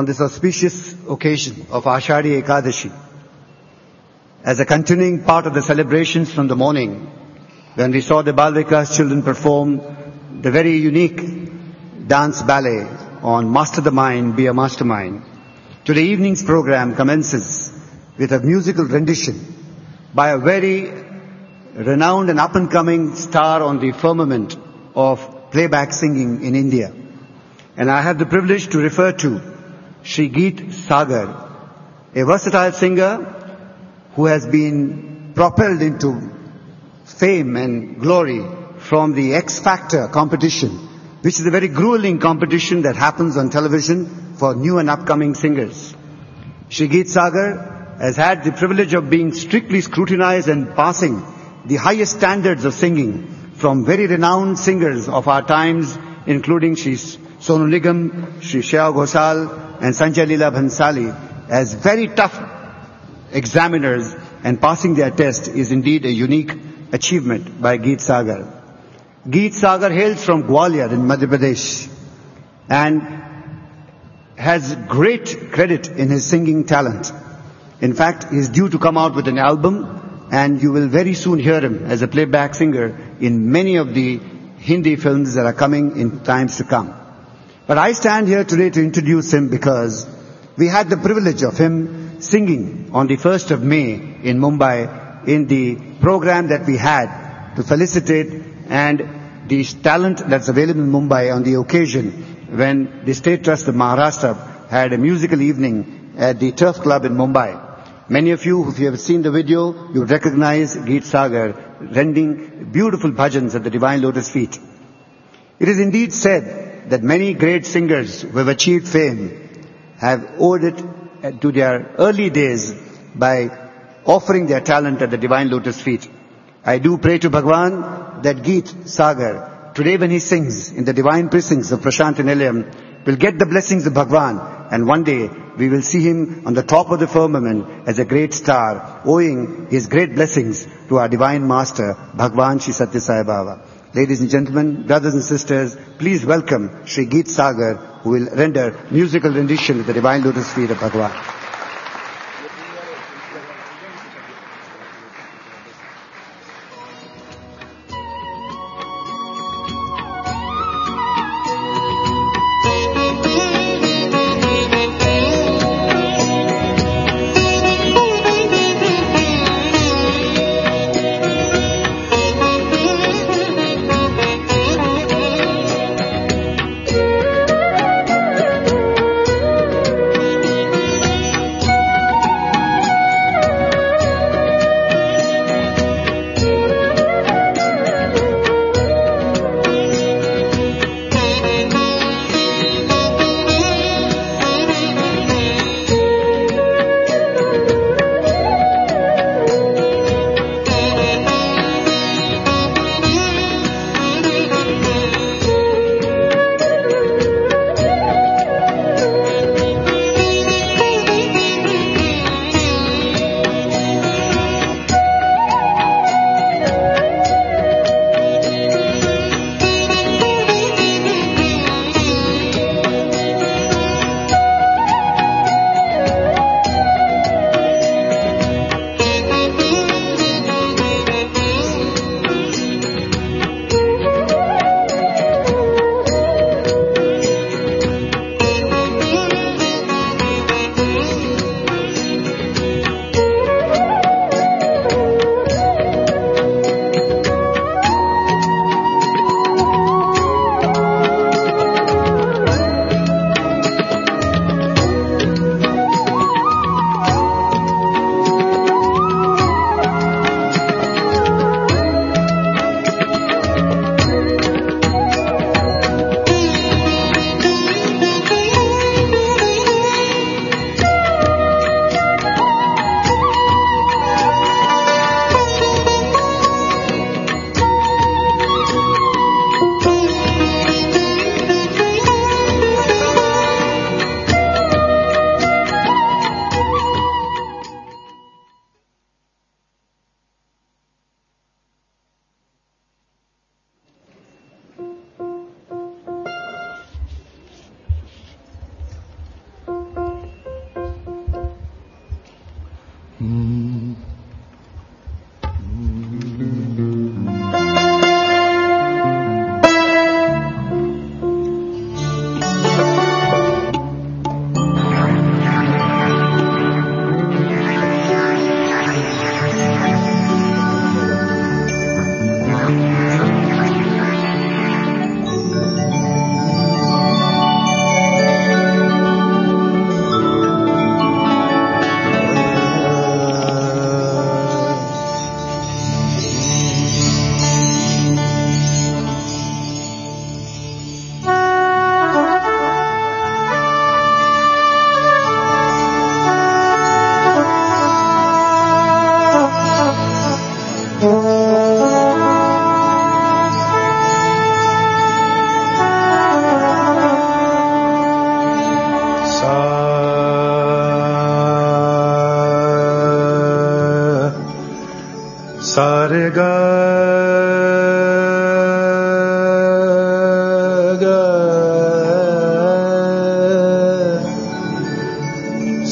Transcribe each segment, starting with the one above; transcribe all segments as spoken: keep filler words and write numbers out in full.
on this auspicious occasion of Ashadhi Ekadashi, as a continuing part of the celebrations from the morning, when we saw the Bal Vikas children perform the very unique dance ballet on Master the Mind, Be a Mastermind. Today evening's program commences with a musical rendition by a very renowned and up-and-coming star on the firmament of playback singing in India. And I have the privilege to refer to Shri Geet Sagar, a versatile singer who has been propelled into fame and glory from the X Factor competition, which is a very grueling competition that happens on television for new and upcoming singers. Shri Geet Sagar has had the privilege of being strictly scrutinized and passing the highest standards of singing from very renowned singers of our times, including Shri Sonu Nigam, Shri Shreya Ghoshal and Sanjay Leela Bhansali, as very tough examiners, and passing their test is indeed a unique achievement by Geet Sagar. Geet Sagar hails from Gwalior in Madhya Pradesh and has great credit in his singing talent. In fact, he is due to come out with an album, and you will very soon hear him as a playback singer in many of the Hindi films that are coming in times to come. But I stand here today to introduce him because we had the privilege of him singing on the first of May in Mumbai in the program that we had to felicitate and the talent that's available in Mumbai on the occasion when the State Trust of Maharashtra had a musical evening at the Turf Club in Mumbai. Many of you, if you have seen the video, you would recognize Geet Sagar rending beautiful bhajans at the Divine Lotus feet. It is indeed said that many great singers who have achieved fame have owed it to their early days by offering their talent at the Divine Lotus feet. I do pray to Bhagwan that Geet Sagar, today when he sings in the divine precincts of Prashant Nilayam, will get the blessings of Bhagwan, and one day we will see him on the top of the firmament as a great star, owing his great blessings to our Divine Master, Bhagwan Shri Satya Sai Baba. Ladies and gentlemen, brothers and sisters, please welcome Shri Geet Sagar, who will render musical rendition at the Divine Lotus feet of Bhagwan.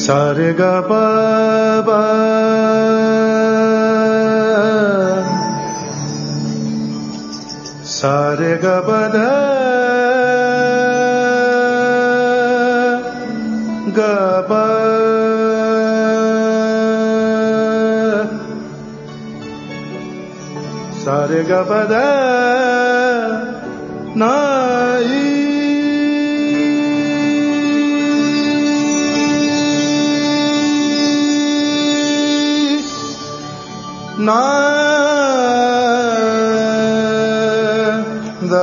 सारे ग प प सारे ग प ध ग प सारे ग प ध नाई ना द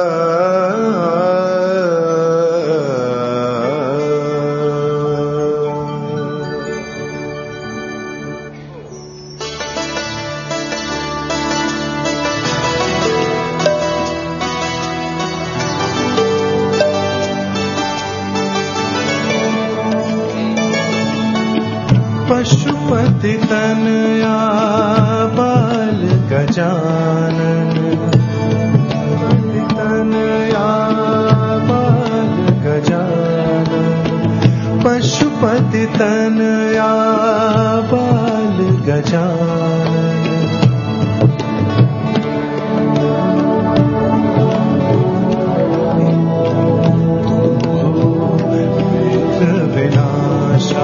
पशुपति तनया बाल गजानन तनया बाल गजानन पशुपति तनया बाल गजानन विनाशा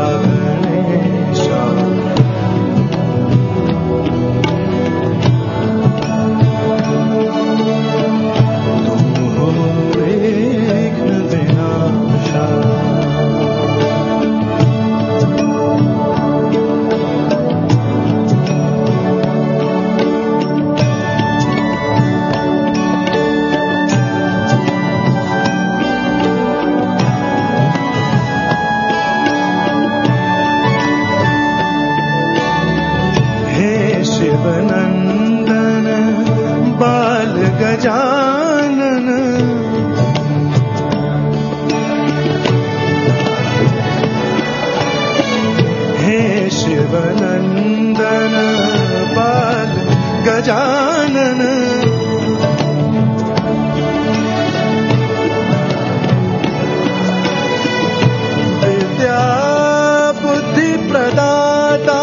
शिवनंदन बाल गजानन हे शिवनंदन बाल गजानन विद्या बुद्धि प्रदाता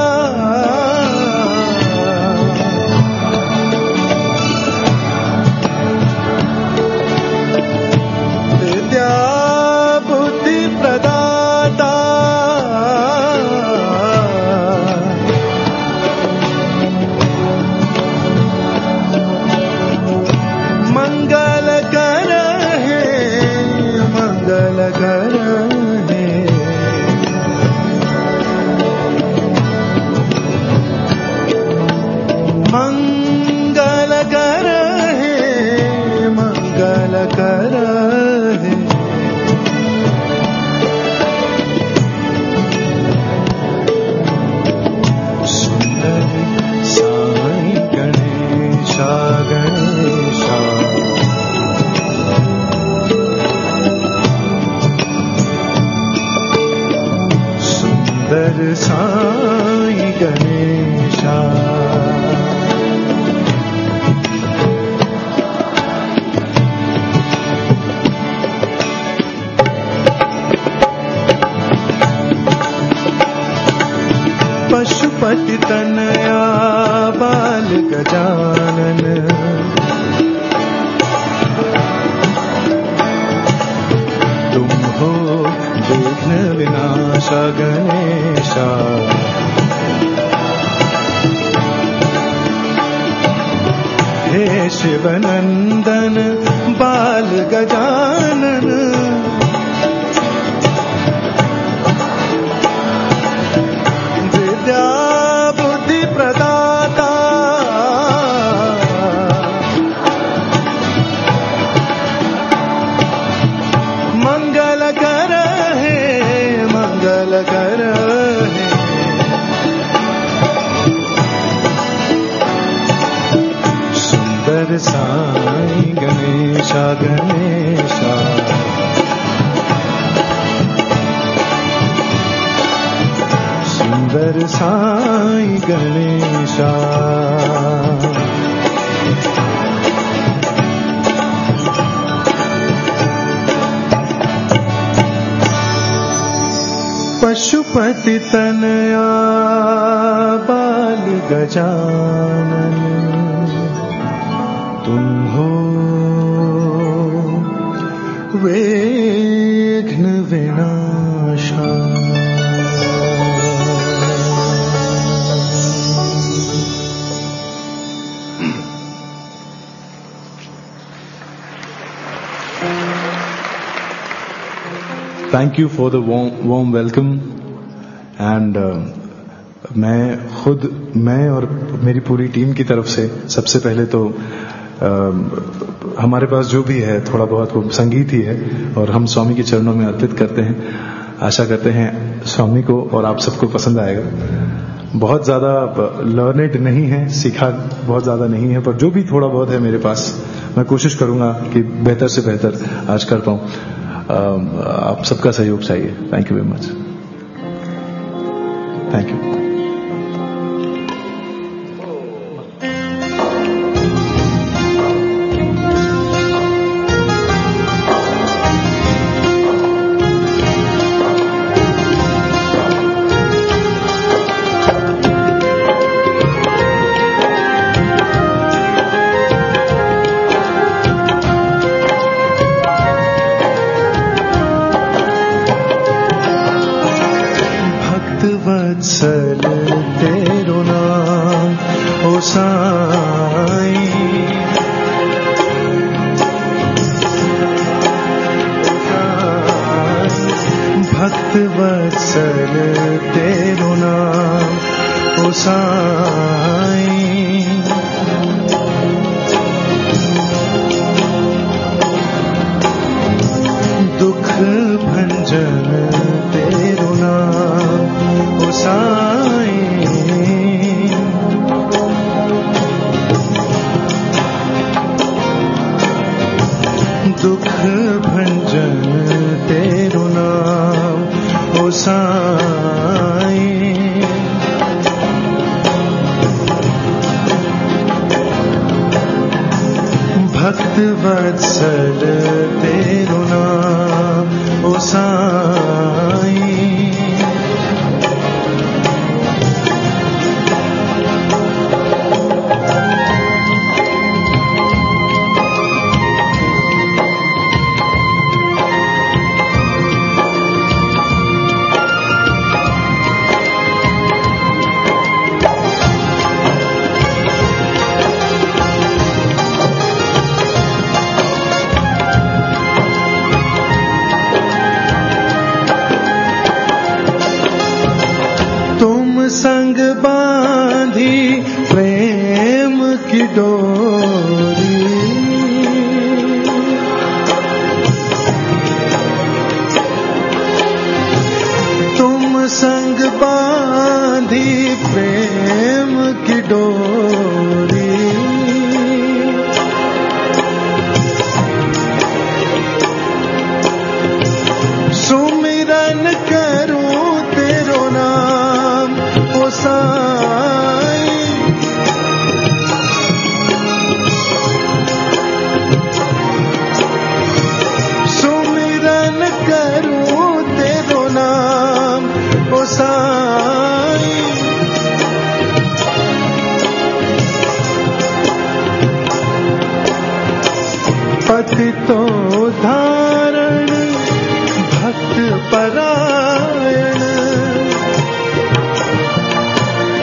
साई गणेशा पशुपति तनया बाल गजानन तुम हो विघ्न विनाशा गणेशा हे शिवनंदन बाल गजानन विद्या बुद्धि प्रदाता मंगल कर है मंगल कर है सुंदर साई गणेशा गणेशा सुंदर साई गणेशा पशुपति तनया बाल गजानन तुम हो विघ्न विनाशा। Thank you for the warm welcome and मैं खुद मैं और मेरी पूरी टीम की तरफ से सबसे पहले तो uh, हमारे पास जो भी है थोड़ा बहुत वो संगीत ही है और हम स्वामी के चरणों में अर्पित करते हैं। आशा करते हैं स्वामी को और आप सबको पसंद आएगा। बहुत ज़्यादा लर्नेड नहीं है, सीखा बहुत ज़्यादा नहीं है, पर जो भी थोड़ा बहुत है मेरे पास मैं कोशिश करूंगा कि बेहतर से बेहतर आज कर पाऊं। आप सबका सहयोग चाहिए। Thank you very much. Thank you. वत्सल तेरो नाम ओ साईं, भक्त वत्सल तेरो नाम ओ साईं, दुख भंजन तेरो नाम ओ साईं, दुख भंजन तेरो नाम ओ साईं, भक्त वत्सल तेरो नाम ओ साईं, संग बांधी प्रेम की डोरी, तुम संग बांधी प्रेम की डोरी, सुमिरन करूं तेरो नाम ओ साईं, सुमिरन करूं तेरो नाम ओ साईं, पतितो धारण भक्त परायण,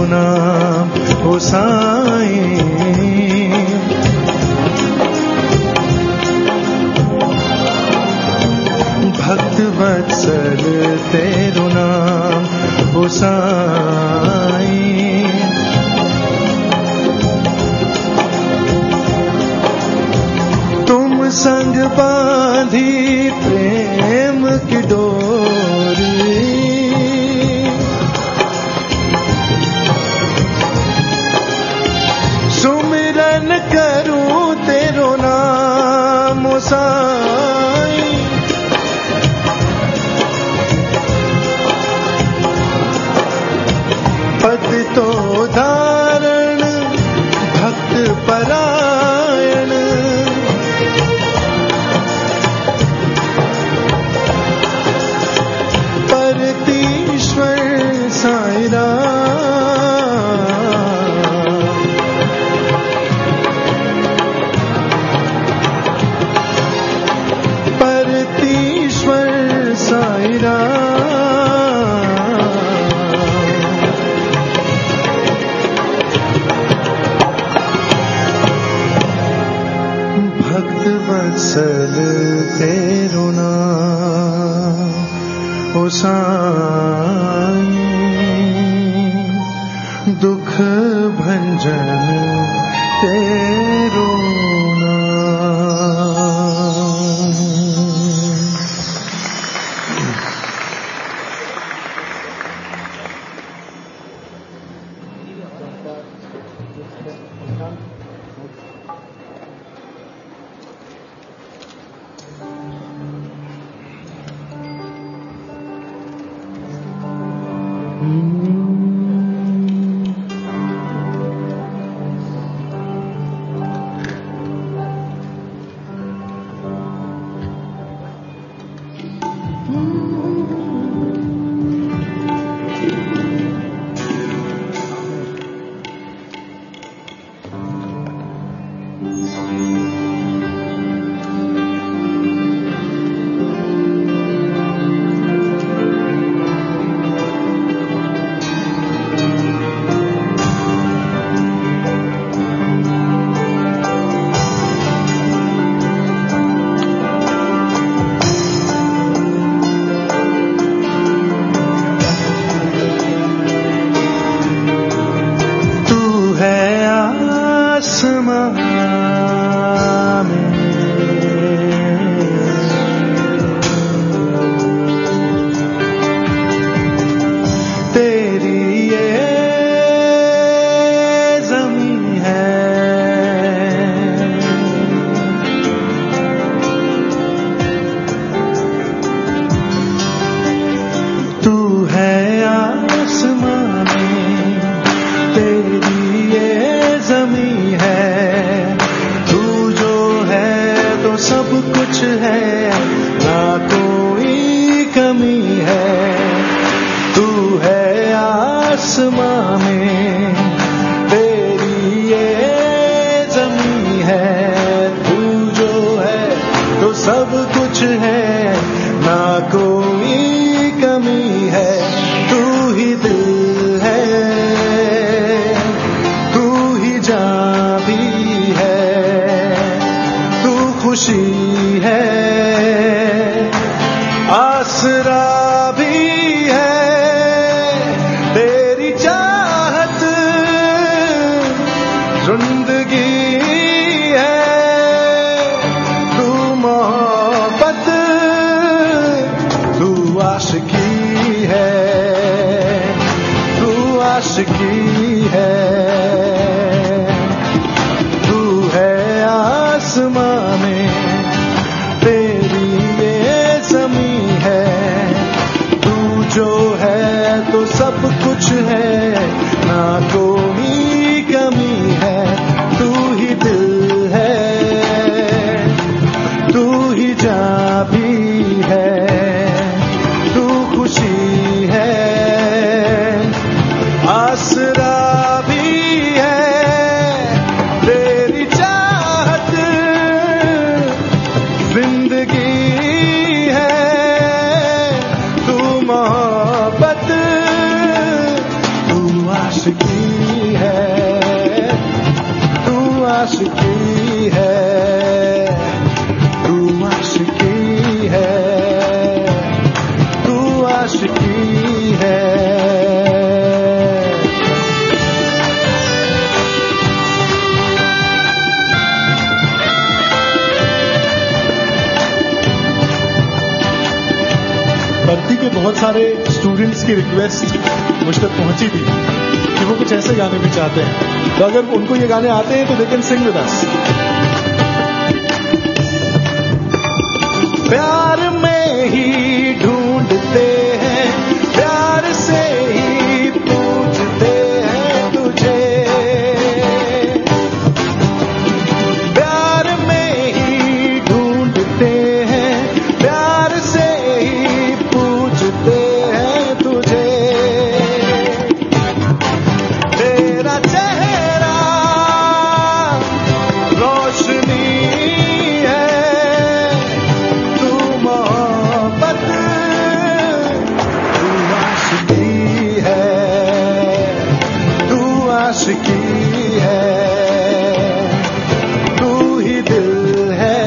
नाम ओ साईं। भक्त वत्सल तेरो नाम ओ साईं। तुम संग बांधी प्रेम की डोरी, सुमिरन करूं तेरो नाम ओ साईं। पद तो धारण भक्त परायण, परतीश्वर साईं राम। परतीश्वर साईं राम। भक्त वत्सल तेरो नाम ओ साईं। दुख भंजन तेरो नाम। आशिकी है, तू आशिकी है, तू आशिकी है, तू आशिकी है। भक्ति के बहुत सारे स्टूडेंट्स की रिक्वेस्ट मुझ तक पहुंची थी कि वो कुछ ऐसे गाने भी चाहते हैं, तो अगर उनको ये गाने आते हैं तो they can sing with us. प्यार में ही ढूंढते हैं, प्यार से ही पूछते हैं तुझे, प्यार में ही ढूंढते हैं, प्यार से ही पूछते हैं तुझे। तेरा चेहरा रोशनी है, तू मोहब्बत, तू आशिकी है, तू आशिकी है, तू ही दिल है,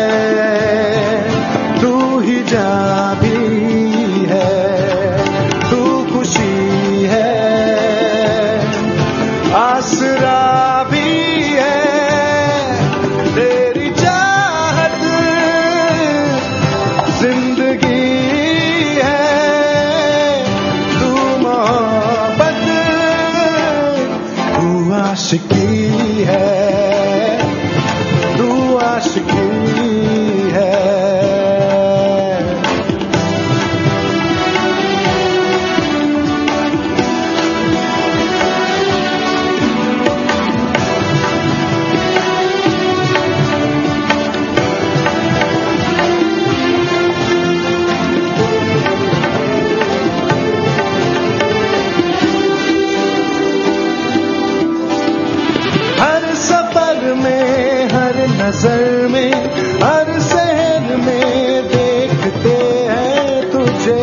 तू ही जान भी है, तू खुशी है, आसरा भी है, तेरी चाहत जिंदगी है, तू मोहब्बत, तू आशिकी है, तू आशिकी है। हर सफर में, हर नजर में, हर शहर में देखते हैं तुझे,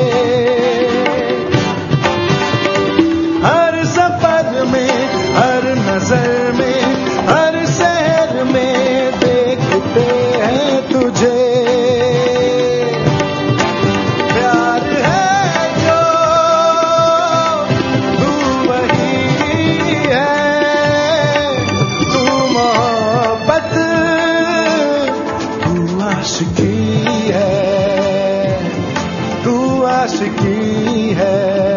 हर सफर में, हर नजर में, हर शहर में देखते हैं तुझे। प्यार है जो तू वही है, तू मोहब्बत, तू आशिकी है, तू आशिकी है,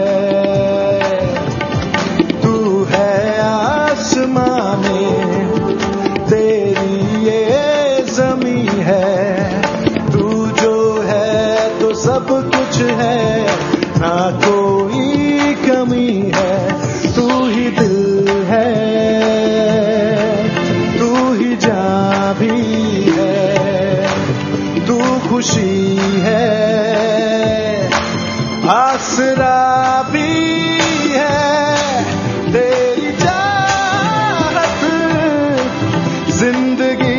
तू है आसमां में, तेरी ये ज़मीं है, तू जो है तो सब कुछ है, ना कोई कमी है, तू ही दिल है, तू ही जान भी है, तू खुशी है, आसरा भी है, तेरी चाहत जिंदगी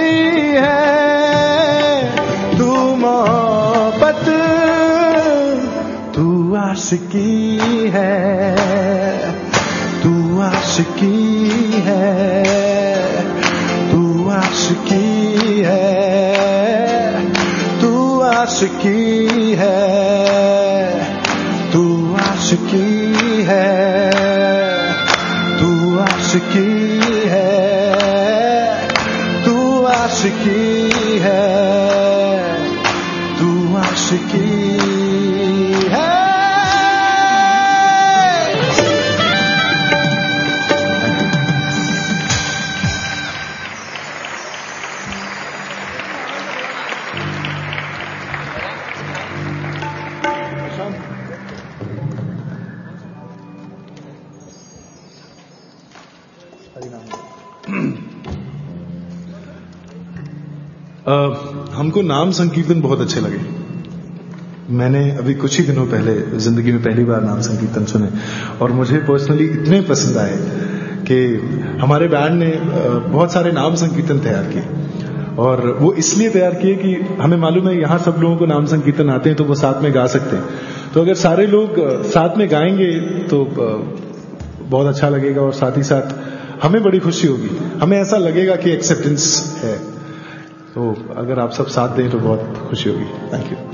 है, तू मोहब्बत, तू आशिकी है, तू आशिकी है, तू आशिकी है, तू आशिकी है, तू आशिकी है, तू आशिकी है, तू आशिकी है, तू आशिकी है। uh, हमको नाम संकीर्तन बहुत अच्छे लगे। मैंने अभी कुछ ही दिनों पहले जिंदगी में पहली बार नाम संकीर्तन सुने और मुझे पर्सनली इतने पसंद आए कि हमारे बैंड ने बहुत सारे नाम संकीर्तन तैयार किए और वो इसलिए तैयार किए कि हमें मालूम है यहाँ सब लोगों को नाम संकीर्तन आते हैं तो वो साथ में गा सकते हैं। तो अगर सारे लोग साथ में गाएंगे तो बहुत अच्छा लगेगा और साथ ही साथ हमें बड़ी खुशी होगी, हमें ऐसा लगेगा कि एक्सेप्टेंस है। तो अगर आप सब साथ दें तो बहुत खुशी होगी। Thank you.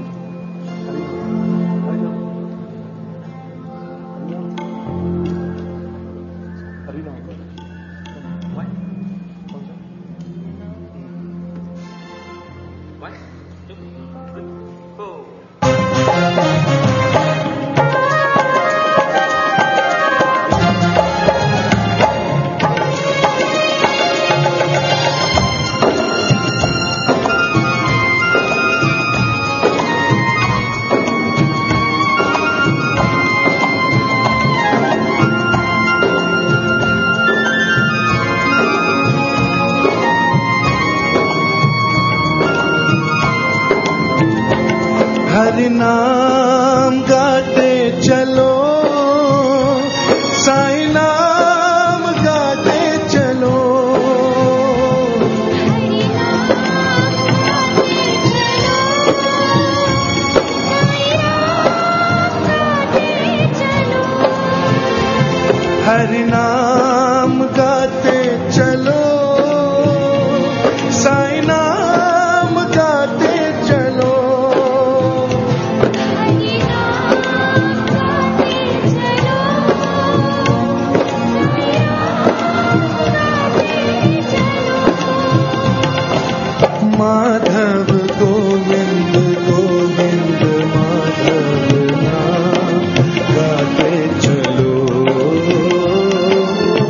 हरि नाम गाते चलो, साईं नाम गाते चलो। हरि नाम गाते चलो, साईं नाम गाते चलो। माधव गोविंद गोविंद माधव नाम गाते चलो।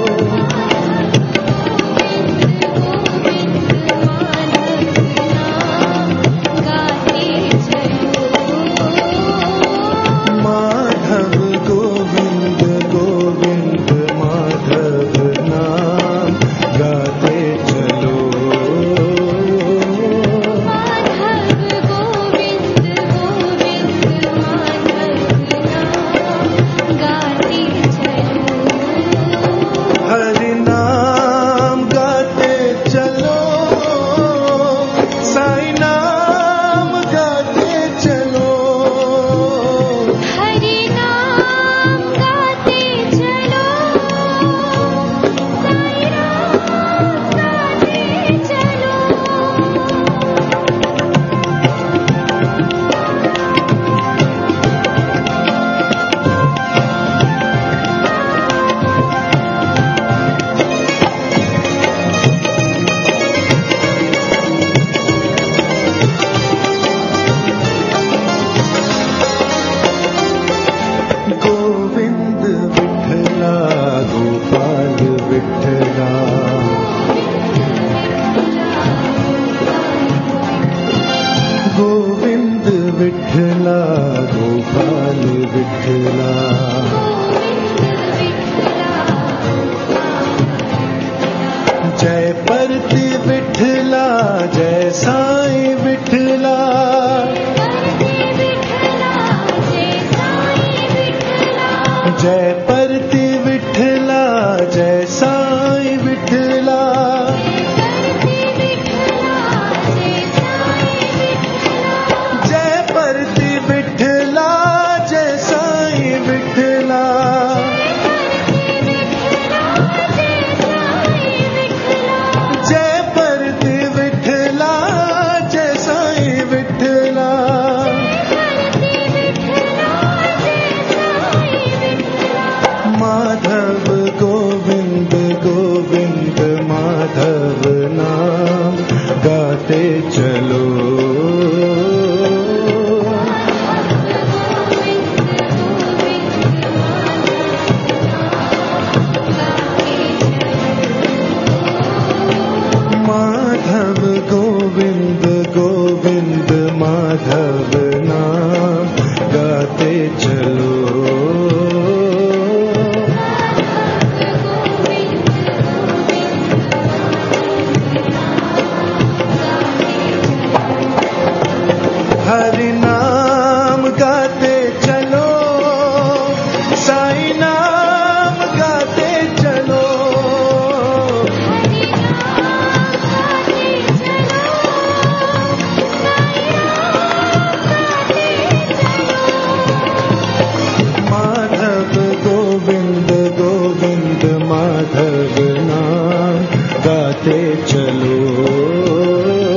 गोविंद माधव नाम गाते चलो।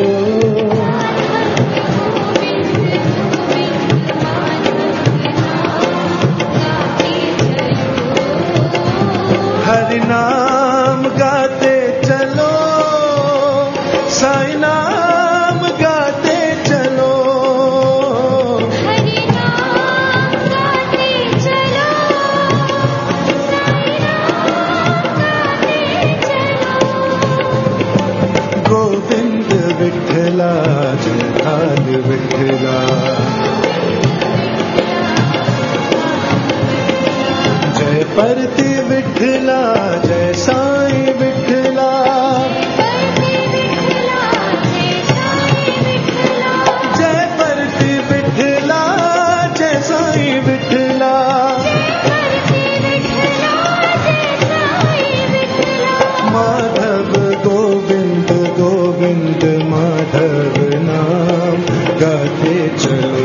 हरि नाम गाते चलो, साईं नाम गाते चलो। हरि नाम गाते चलो, साईं नाम गाते चलो। गोविंद विठ्ठला जय काल विठ्ठला, जय परती विठ्ठला जय साईं विठ्ठला। जय परती विठ्ठला जय साईं विठ्ठला। माधव गोविंद गोविंद माधव नाम गाते चलो।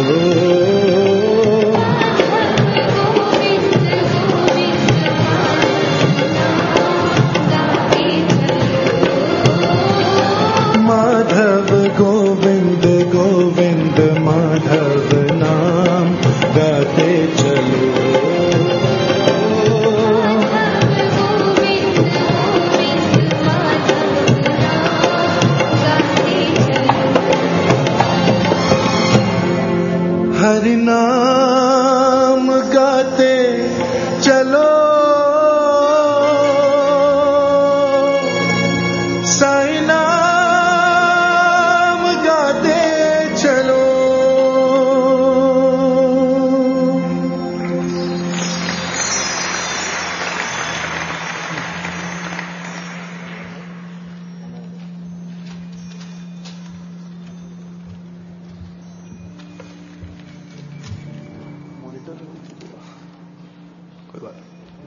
माधव गोविंद गोविंद माधव नाम गाते चलो। हरि नाम गाते चलो, साईं नाम गाते चलो। कोई बात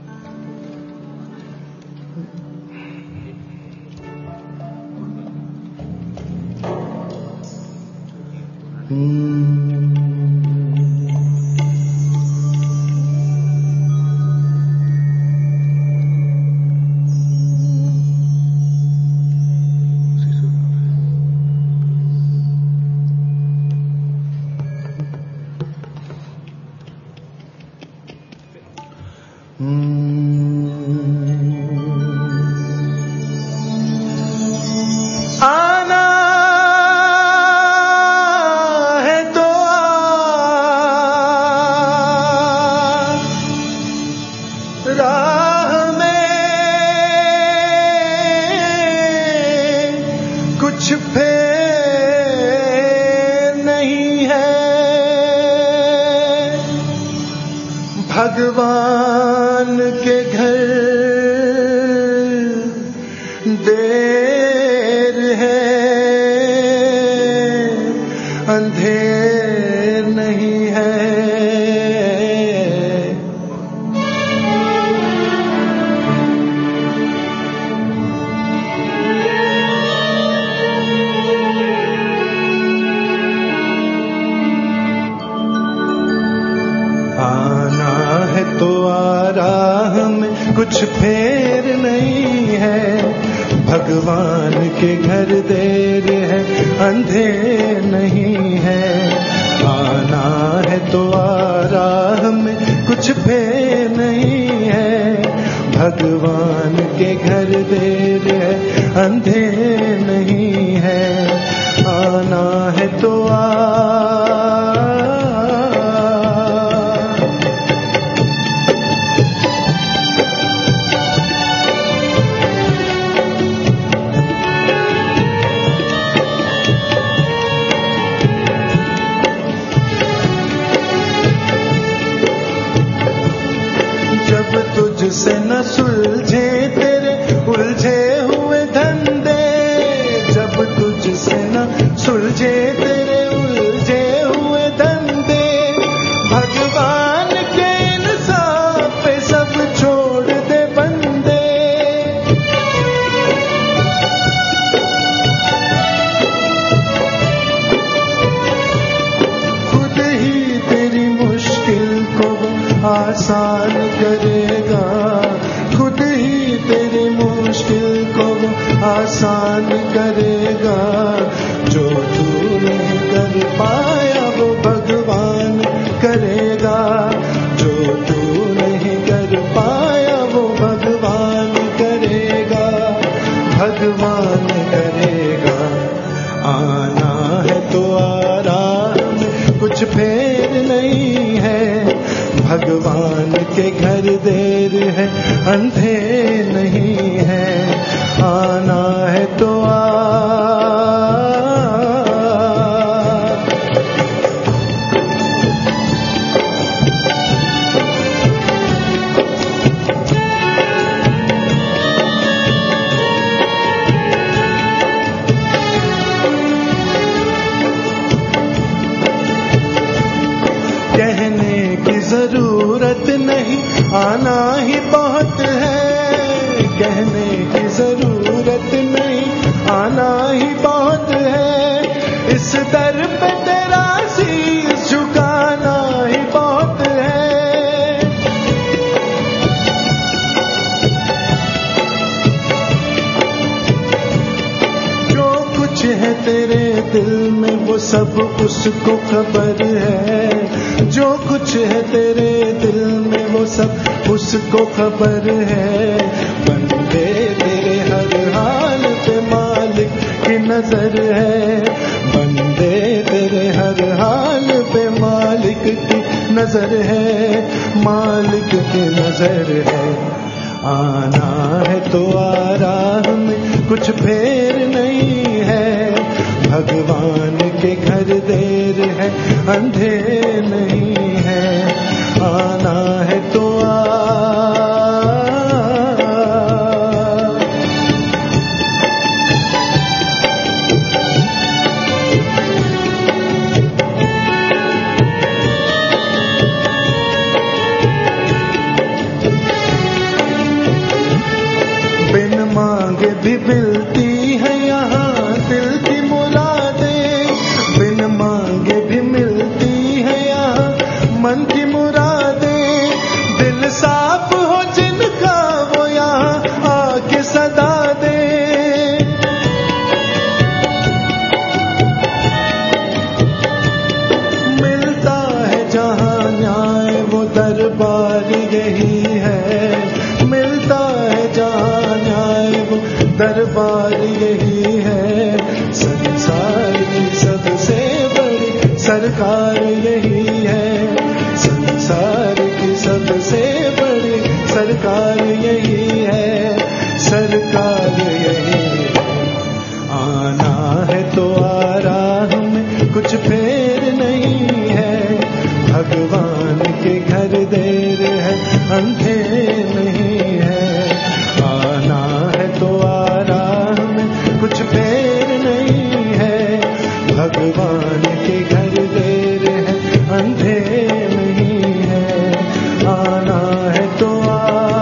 आना है तो राह में कुछ फेर नहीं है। भगवान के घर देर है, अंधेर नहीं है। आना है तो आ राह में कुछ फेर नहीं है। भगवान के घर देर है, अंधेर नहीं है। आना है तो आ राह में कुछ फेर नहीं है। भगवान के घर देर है, अंधेर नहीं है। आना है तो आ तुझसे न सुलझे तेरे उलझे हुए धंधे। जब तुझसे न सुलझे तेरे उलझे हुए धंधे। भगवान के इंसाफ पे सब छोड़ दे बंदे। खुद ही तेरी मुश्किल को आसान करेगा। खुद भगवान करेगा। आना है तो आराम में कुछ फेर नहीं है, भगवान के घर देर है अंधेर नहीं है। आना है तो आ कहने की जरूरत नहीं, आना ही बहुत है। कहने की जरूरत नहीं, आना ही बहुत है। इस दर पे तेरा शीश झुकाना ही बहुत है। जो कुछ है तेरे दिल में वो सब उसको खबर है। जो कुछ है तेरे दिल में वो सब उसको खबर है। बंदे तेरे हर हाल पे मालिक की नजर है। बंदे तेरे हर हाल पे मालिक की नजर है। मालिक की नजर है। आना है तो आराम में कुछ फेर नहीं है, भगवान के घर देर है अंधेर नहीं है। आना है तो आ बिन मांगे भी मिलती है यहाँ दिल की मुरादें। बिन मांगे भी मिलती है यहाँ मन की मुरादें। दिल साफ हो जिनका वो यहाँ आके सदा दे। मिलता है जहाँ न्याय वो दरबार यही है। मिलता है जहाँ न्याय वो दरबार यही है। संसार की सबसे बड़ी सरकार यही है। संसार की सबसे बड़ी सरकार यही है। सरकार यही है। आना है तो आराम में कुछ फेर नहीं है, भगवान के घर देर है अंधेर नहीं है। आना है तो आराम में कुछ फेर नहीं है, भगवान के घर देर है अंधेर नहीं है। आना है तो आ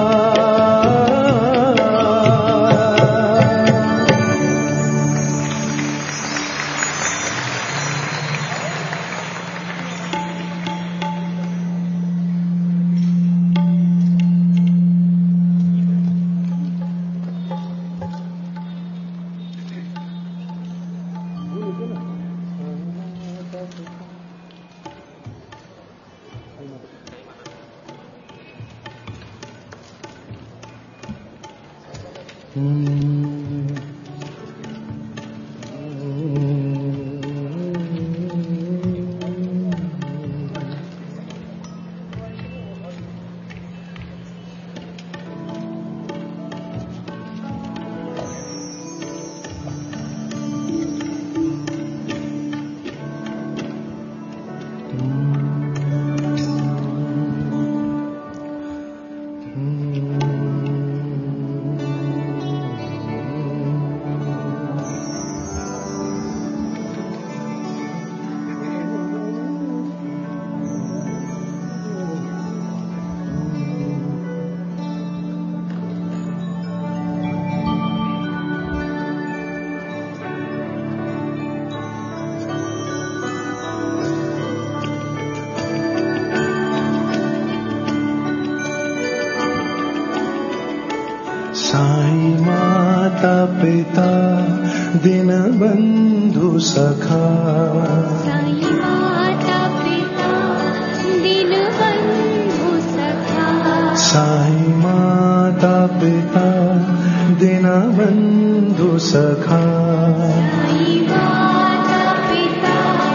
साई माता पिता दिन बंधु सखा। साई माता पिता दिन बंधु सखा। साई माता पिता दिन बंधु सखा साईं माता पिता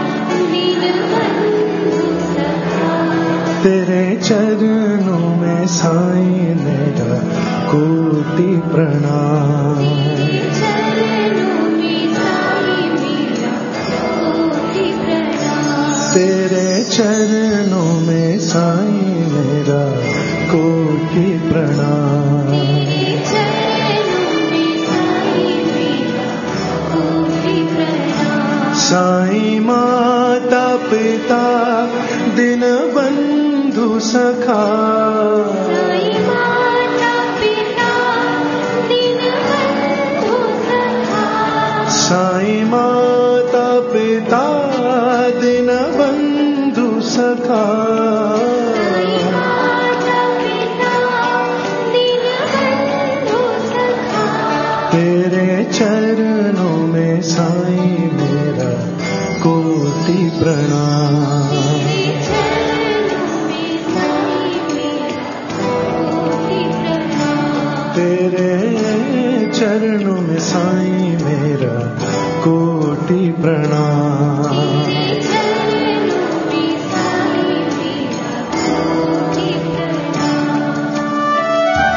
दीनबंधु सखा तेरे चरणों में साईं मेरा कोटि प्रणाम तेरे चरणों में साईं मेरा कोटि प्रणाम तेरे चरणों में साईं मेरा कोटि प्रणाम तेरे चरणों में साईं मेरा कोटि प्रणाम साईं माता पिता दीनबंधु सखा साईं माता पिता दीनबंधु सखा साईं माता पिता दीनबंधु सखा साईं माता पिता दीनबंधु सखा तेरे चरणों में साईं मेरा कोटि प्रणाम तेरे चरणों में साईं मेरा कोटि प्रणाम तेरे चरणों में साईं मेरा कोटि प्रणाम तेरे चरणों में साईं मेरा कोटि प्रणाम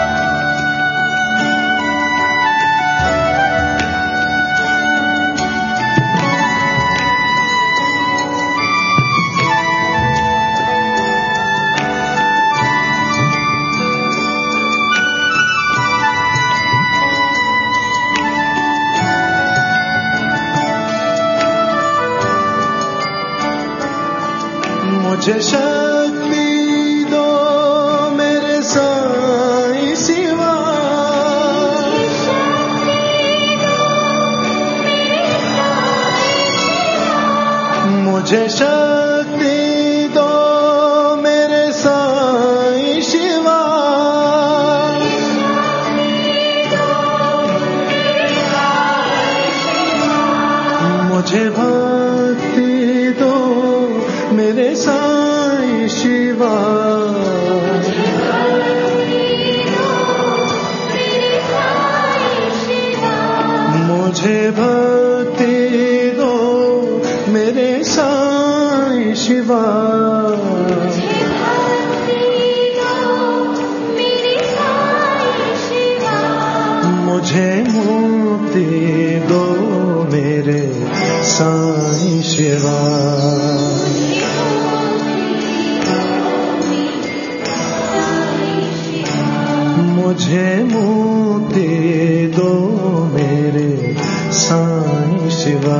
मुझे शक्ति दो मेरे साईं शिवा मुझे शक्ति दो मेरे साईं शिवा मुझे भक्ति दो मेरे साईं शिवा मुझे भक्ति दो मेरे साईं शिवा मुझे मुक्ति दो मेरे साईं शिवा मुझे मुक्ति दो मेरे साईं शिवा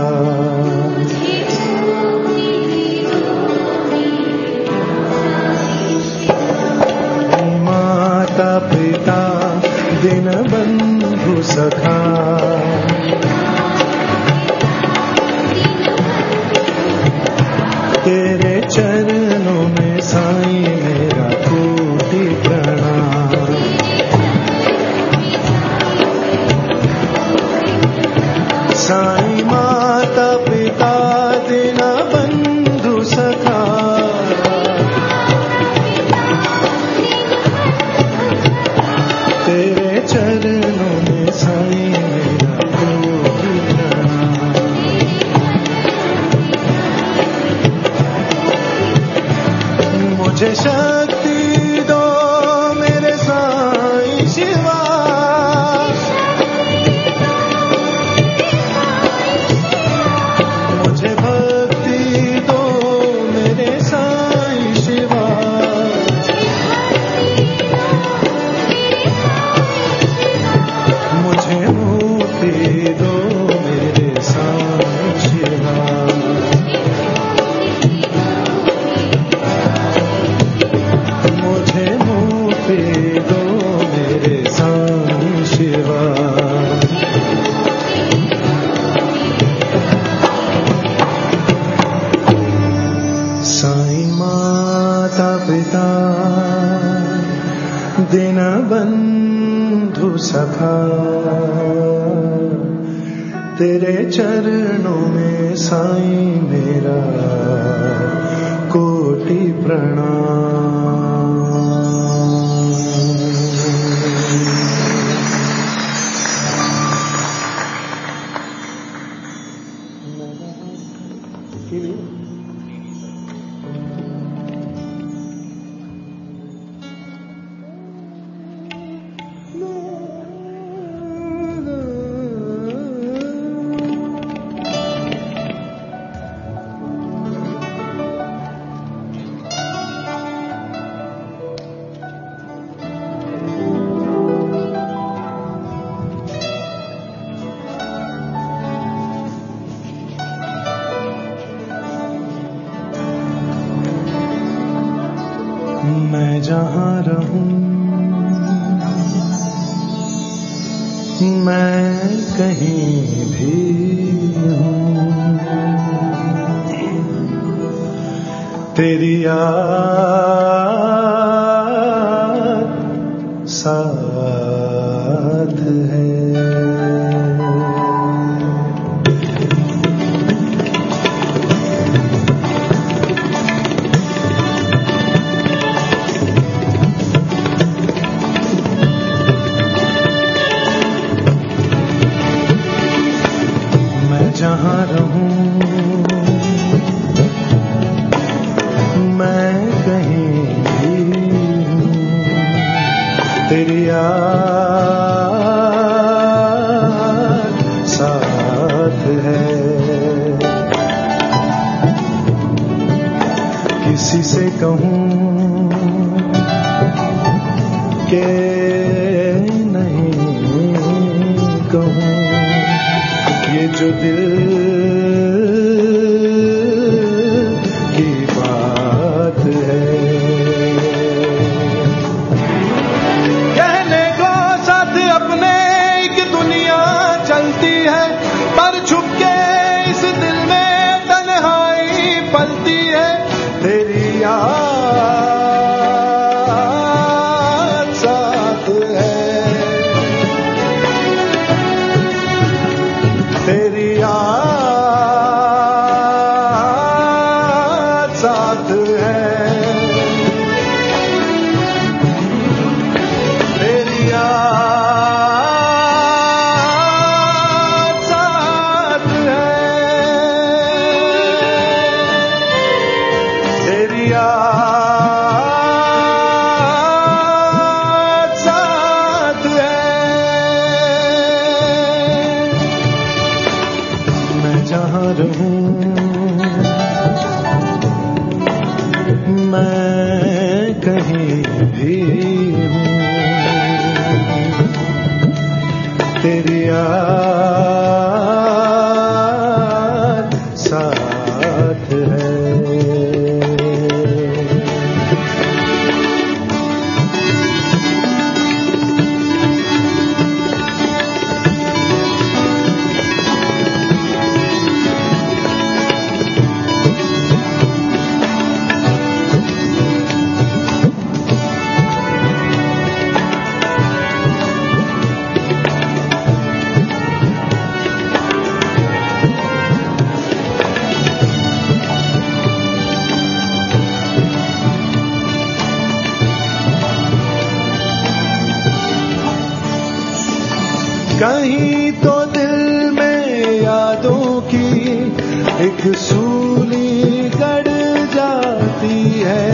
माता पिता दीनबंधु सखा तेरे चरणों में साईं मेरा कोटि प्रणाम साईं माता पिता दीनबंधु सखा तेरे चरणों में साईं मेरा कोटि प्रणाम मुझे शक्ति दो मेरे साईं शिवा मुझे भक्ति दो मेरे साईं शिवा मुझे मुक्ति दो मेरे साईं शिवा मुझे मुक्ति दो मेरे साईं शिवा साईं माता पिता दीनबंधु सखा तेरे चरणों में साईं मेरा कोटि प्रणाम। मैं कहीं भी हूँ, तेरी याद साथ है। जहाँ रहूं मैं कहीं भी हूँ, तेरी याद साथ है। किसी से कहूँ कि नहीं कहूँ, ये जो दिल की बात है। कहने को साथ अपने एक दुनिया चलती है, पर छुप के इस दिल में तन्हाई पलती है। तेरी याद साथ है, तेरी याद साथ है, तेरी याद साथ है, तेरी याद साथ है। जहाँ रहूं मैं कहीं भी हूँ, तेरी याद साथ है। कहीं तो दिल में यादों की एक सूली गड़ जाती है,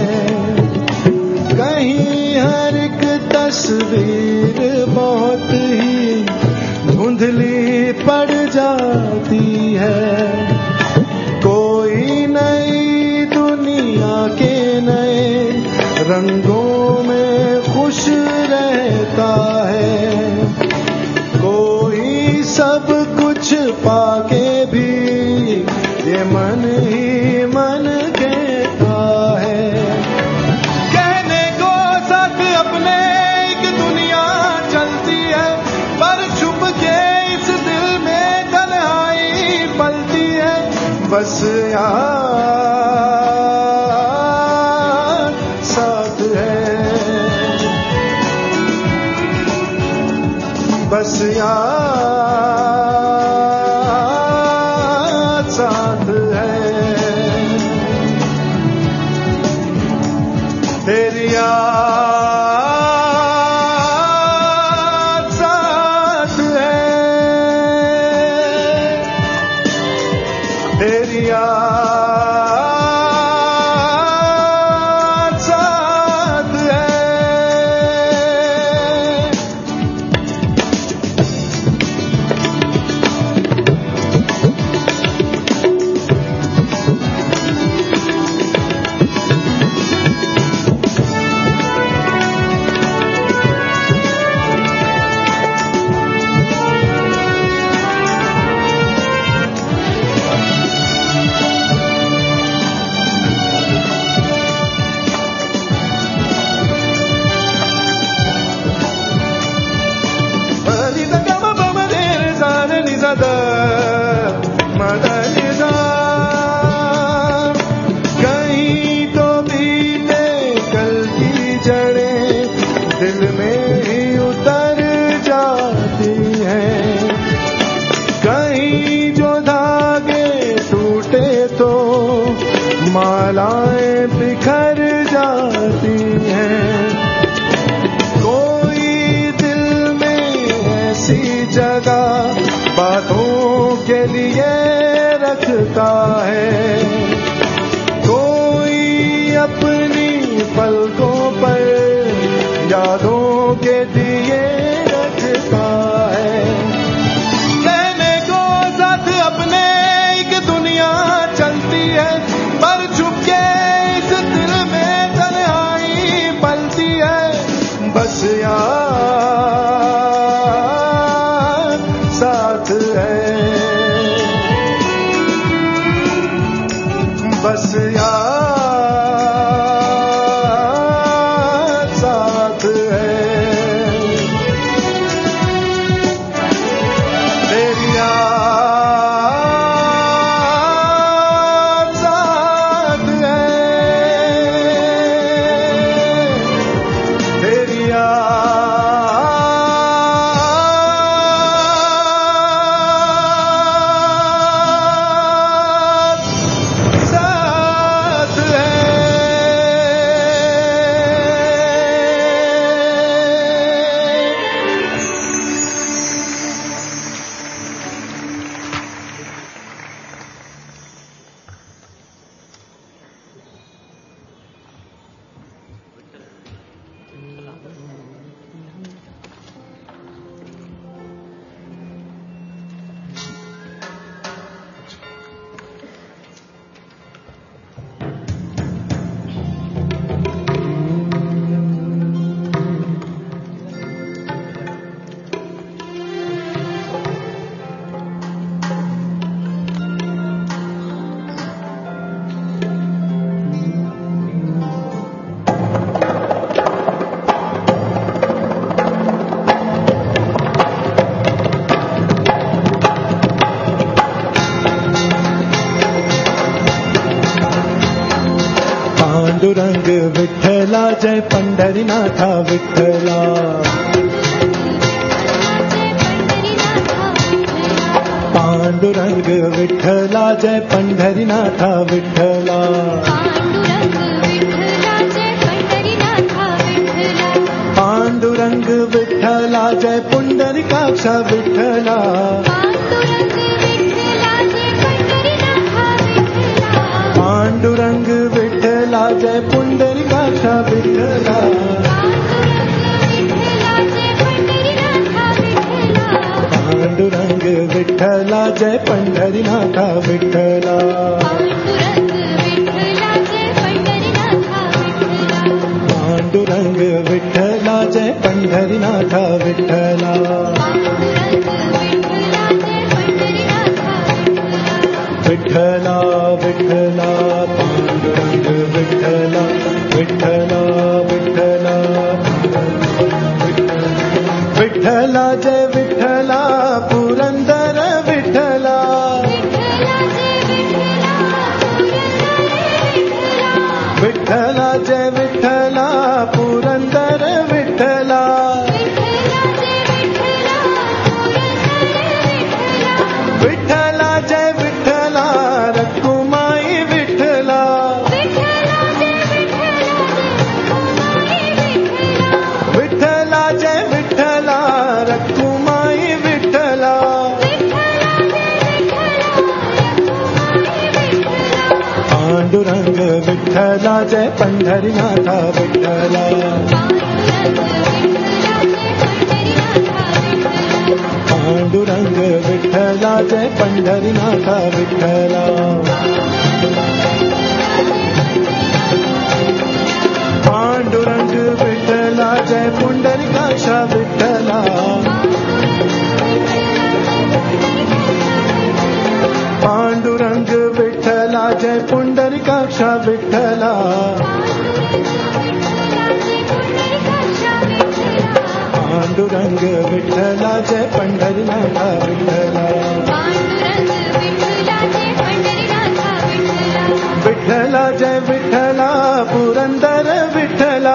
कहीं हर एक तस्वीर बहुत ही धुंधली पड़ जाती है। कोई नई दुनिया के नए रंगों में खुश रहता है, कोई सब कुछ पाके भी ये मन ही मन कहता है। कहने को साथ अपने एक दुनिया चलती है, पर छुप के इस दिल में तन्हाई पलती है। बस याद साथ है, बस याद साथ है, तेरी याद साथ है, तेरी याद साथ है। जगह बातों के लिए रखता है, कोई अपनी पलकों पर यादों के दिए रखता है। कहने को साथ अपने एक दुनिया चलती है, पर छुपके इस दिल में तन्हाई पलती है। बस यार साथ है, बस यार साथ है। तेरी याद साथ है, तेरी याद साथ है। पांडुरंग विठ्ठला जय पंढरीनाथा विठ्ठला, पांडुरंग विठ्ठला जय पंढरीनाथा विठ्ठला, पांडुरंग विठ्ठला जय पुंडरीकाक्ष विठ्ठला, पांडुरंग विठ्ठला जय पुंडरीकाक्ष विठ्ठला, पांडुरंग विठ्ठला जय पंढरीनाथा विठ्ठला, पांडुरंग विठ्ठला जय पंढरीनाथा विठ्ठला, विठ्ठला विठ्ठला पांडुरंग विठ्ठला, विठ्ठला विठ्ठला विठ्ठला जय विठ्ठला पुरंदर विठ्ठला, विठ्ठला जय विठ्ठला पुरंदर विठ्ठला, विठ्ठला जय विठ्ठला रखुमाई विठ्ठला, विठ्ठला जय विठ्ठला रखुमाई विठ्ठला, पांडुरंग विठ्ठला जय पंढरीनाथा विठ्ठला, पांडुरंग विठ्ठला जय पंढरीनाथा विठ्ठला, पांडुरंग विठ्ठला जय पुंडरीकाक्ष विठ्ठला, पांडुरंग विठ्ठला जय पुंडरीकाक्ष विठ्ठला, पांडुरंग विठ्ठला जय पंढरीनाथा विठ्ठला, विठ्ठला जय विठ्ठला पुरंदर विठ्ठला,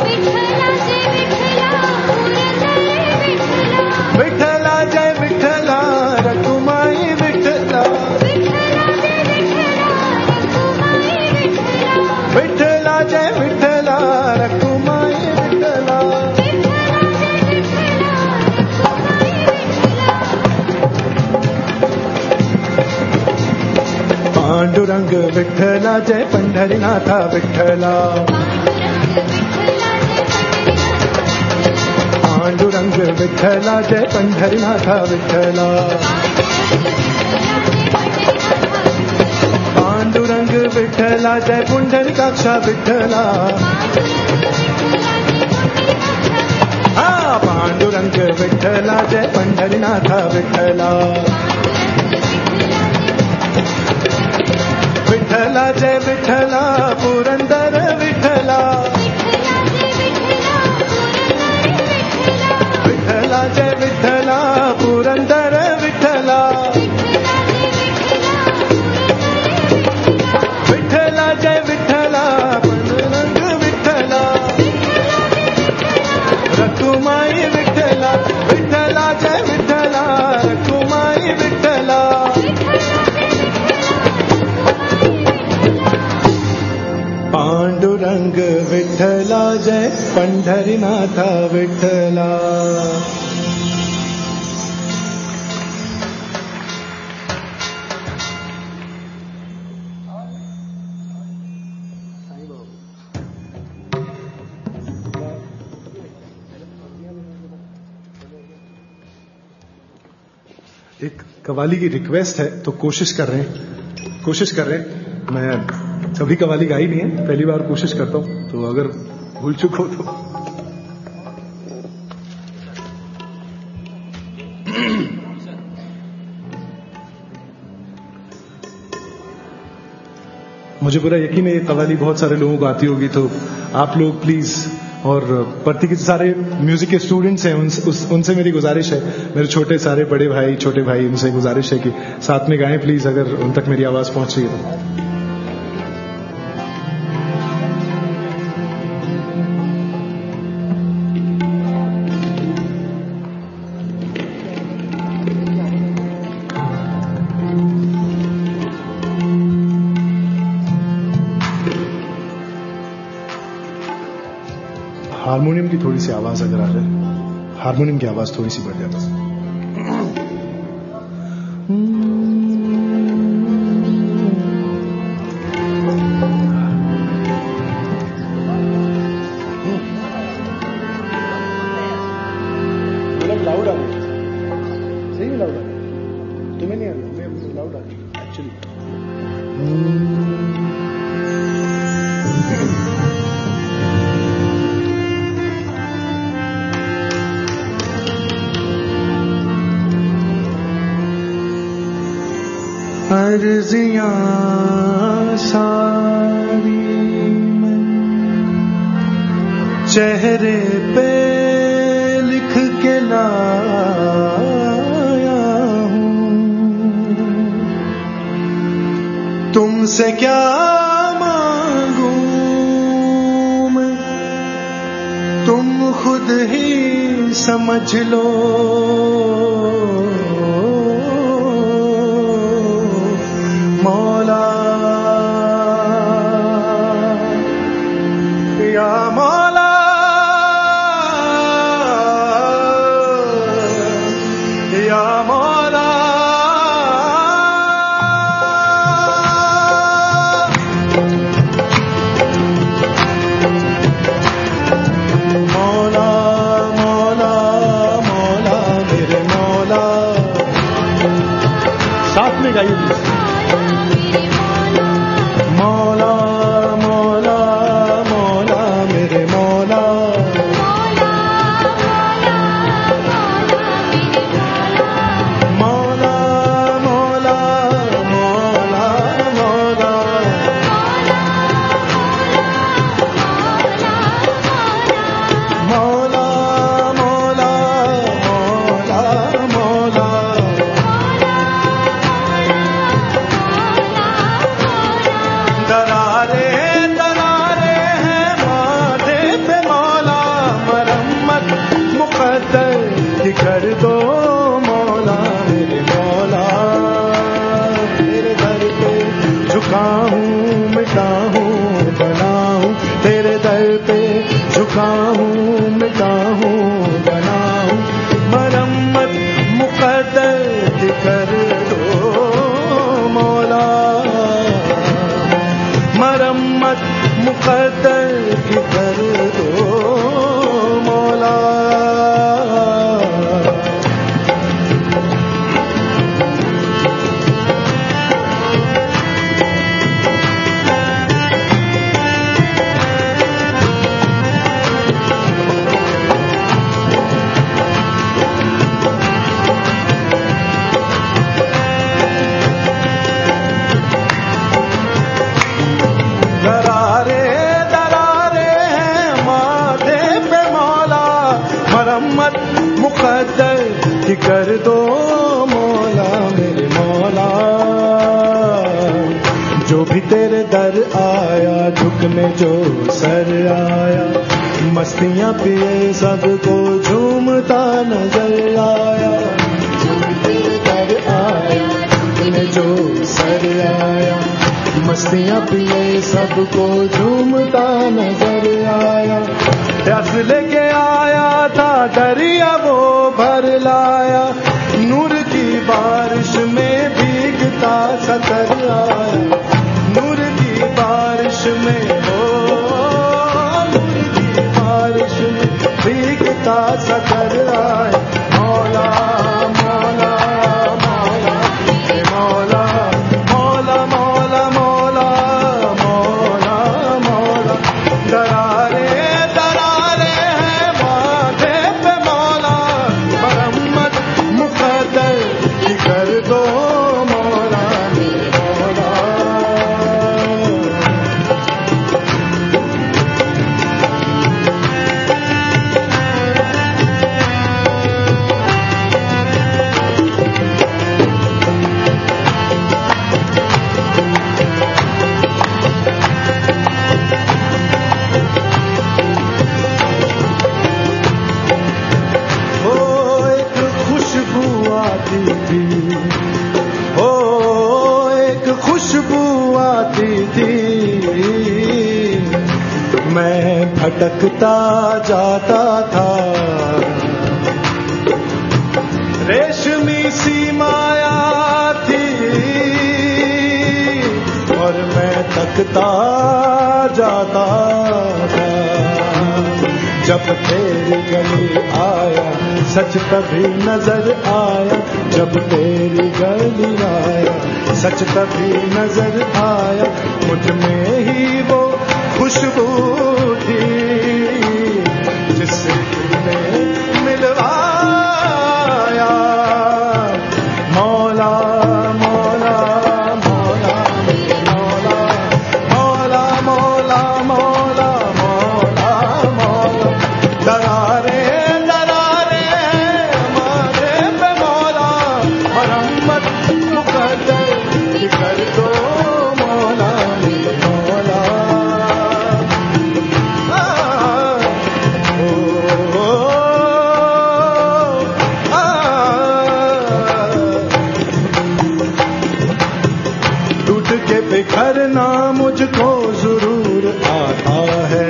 विठ्ठला जय विठ्ठला रखुमाई विठ्ठला, विठ्ठला जय विठ्ठला रखुमाई विठ्ठला, पांडुरंग विठ्ठला जय पंढरीनाथा विठ्ठला पांडुरंग विठ्ठला जय पंढरीनाथा विठ्ठला पांडुरंग विठ्ठला जय पुंडरीकाक्षा विठ्ठला हा पांडुरंग विठ्ठला जय पंढरीनाथा विठ्ठला विठ्ठला जय विठ्ठला पुरंदर विठ्ठला विठ्ठला जय विठ्ठला पुरंदर विठ्ठला विठ्ठला जय विठ्ठला पांडुरंग विठ्ठला रखुमाई विठ्ठला विठ्ठला जय विठ्ठला रखुमाई विठ्ठला पांडुरंग विठ्ठला जय पंढरीनाथा विठ्ठला एक कवाली की रिक्वेस्ट है तो कोशिश कर रहे हैं कोशिश कर रहे हैं मैं कभी कवाली गाई नहीं है पहली बार कोशिश करता हूं तो अगर भूल चुक हो तो मुझे पूरा यकीन है ये कवाली बहुत सारे लोगों को आती होगी तो आप लोग प्लीज और प्रति के सारे म्यूजिक के स्टूडेंट्स हैं उन, उस, उनसे मेरी गुजारिश है मेरे छोटे सारे बड़े भाई छोटे भाई उनसे गुजारिश है कि साथ में गाएं प्लीज अगर उन तक मेरी आवाज पहुंच रही है तो हारमोनियम की थोड़ी सी आवाज अगर आ जाए हारमोनियम की आवाज थोड़ी सी बढ़ जाए बस मतलब लाउड आ रही सही में लाउड आ रही तुम्हें नहीं आ रही लाउड आ रही एक्चुअली अर्जियां सारी मैं चेहरे पे लिख के लाया हूँ तुमसे क्या मांगू मैं तुम खुद ही समझ लो मौला या मौला या मौला मौला मौला मौला मेरे मौला साथ में गाइए मौला मौला मौला मेरे मौला मौला मौला मौला मौला मौला मौला मौला मौला कर दो मौला मेरे मौला। जो भी तेरे दर आया झुकने जो सर आया, मस्तियां पिए सबको झूमता नजर आया। जो भी तेरे दर आया झुकने जो सर आया, मस्तियां पिए सबको झूमता नजर आया। प्यास लेके आया था दरिया वो भर लाया, नूर की बारिश में भीगता सतर आया। नूर की बारिश में हो, नूर की बारिश में भीगता सतर आया। मौला मौला मौला हे मौला, मौला मौला मौला मौला मौला। दरारे दरारे हैं माथे पे मौला, मरम्मत मुकद्दर की कर दो मौला मेरे मौला। ओ एक खुशबू आती थी, ओ एक खुशबू आती थी, मैं भटकता जाता था। रेशमी सी माया थी और मैं तकता जाता था। जब तेरी गली आया सच तभी नजर आया, जब तेरी गली आया सच तभी नजर आया। मुझ में ही वो खुशबू थी जिससे तुमने मिलवाया। मौला मौला मौला मेरे मौला, मौला मौला मौला मौला मौला। दरारे दरारे हमारे पे मौला, मरम्मत मुकद्दर की कर दो मौला मेरे मौला। आ, ओ, ओ, आ, टूट के बिखरना मुझको जरूर आता है।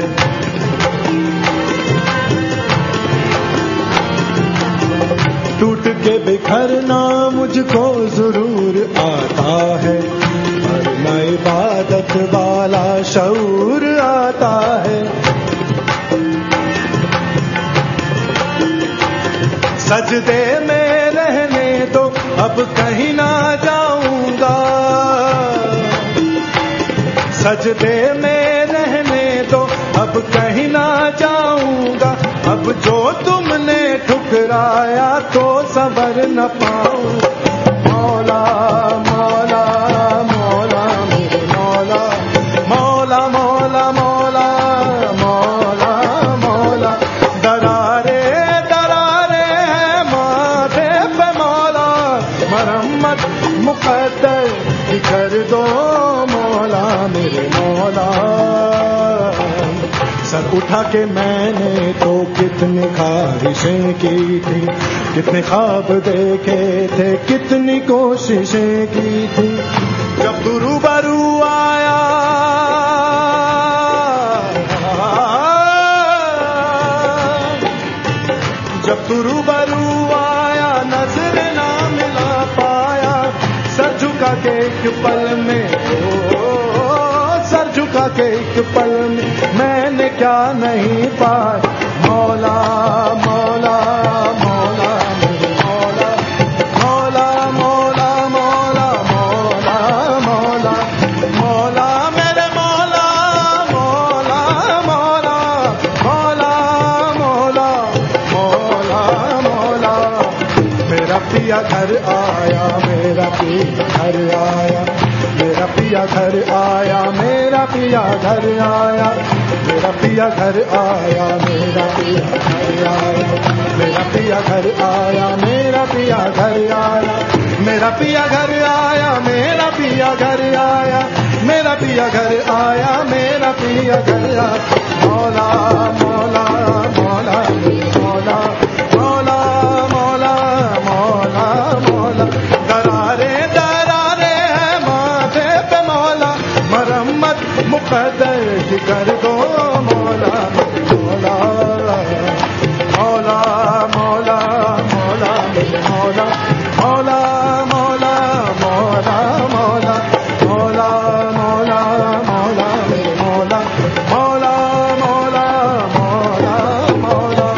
टूट के बिखरना मुझको जरूर आता है, पर मैं इबादत वाला शऊर आता है। सजदे में रहने दो अब कहीं ना जाऊंगा, सजदे में रहने दो अब कहीं ना जाऊंगा। अब जो तुमने ठुकराया तो सबर न पाऊं। मौला मौला मौला मेरे मौला, मौला मौला मौला मौला मौला। दरारे दरारे हैं माथे पे मौला, मरम्मत मुकद्दर की कर दो मौला मेरे मौला। सर उठा के मैंने तो कितनी ख्वाहिशें की थी, कितने ख्वाब देखे थे, कितनी कोशिशें की थी। जब तू रूबरू आया जब तू रूबरू आया नजर ना मिला पाया। सर झुका के एक पल में, ओ सर झुका के एक पल में मैंने क्या नहीं पाया। मौला मौला मौला मेरे मौला, मौला मौला मौला मौला मौला मौला मेरे मौला, मौला मौला मौला मौला मौला मौला। मेरा पिया घर आया, मेरा पिया घर आया, मेरा पिया घर आया, मेरा पिया घर आया, मेरा पिया घर आया, मेरा पिया घर आया, मेरा पिया घर आया, मेरा पिया घर आया, मेरा पिया घर आया, मेरा पिया घर आया, मेरा पिया घर आया, मेरा पिया घर आया। मौला मौला मौला मौला मौला मौला मौला मौला, दरारे दरारे है माथे पे मौला, मरम्मत मुकद्दर की कर दो मौला मौला मौला मौला मौला मौला मौला मौला मौला मौला मौला मौला मौला मौला मौला मौला मौला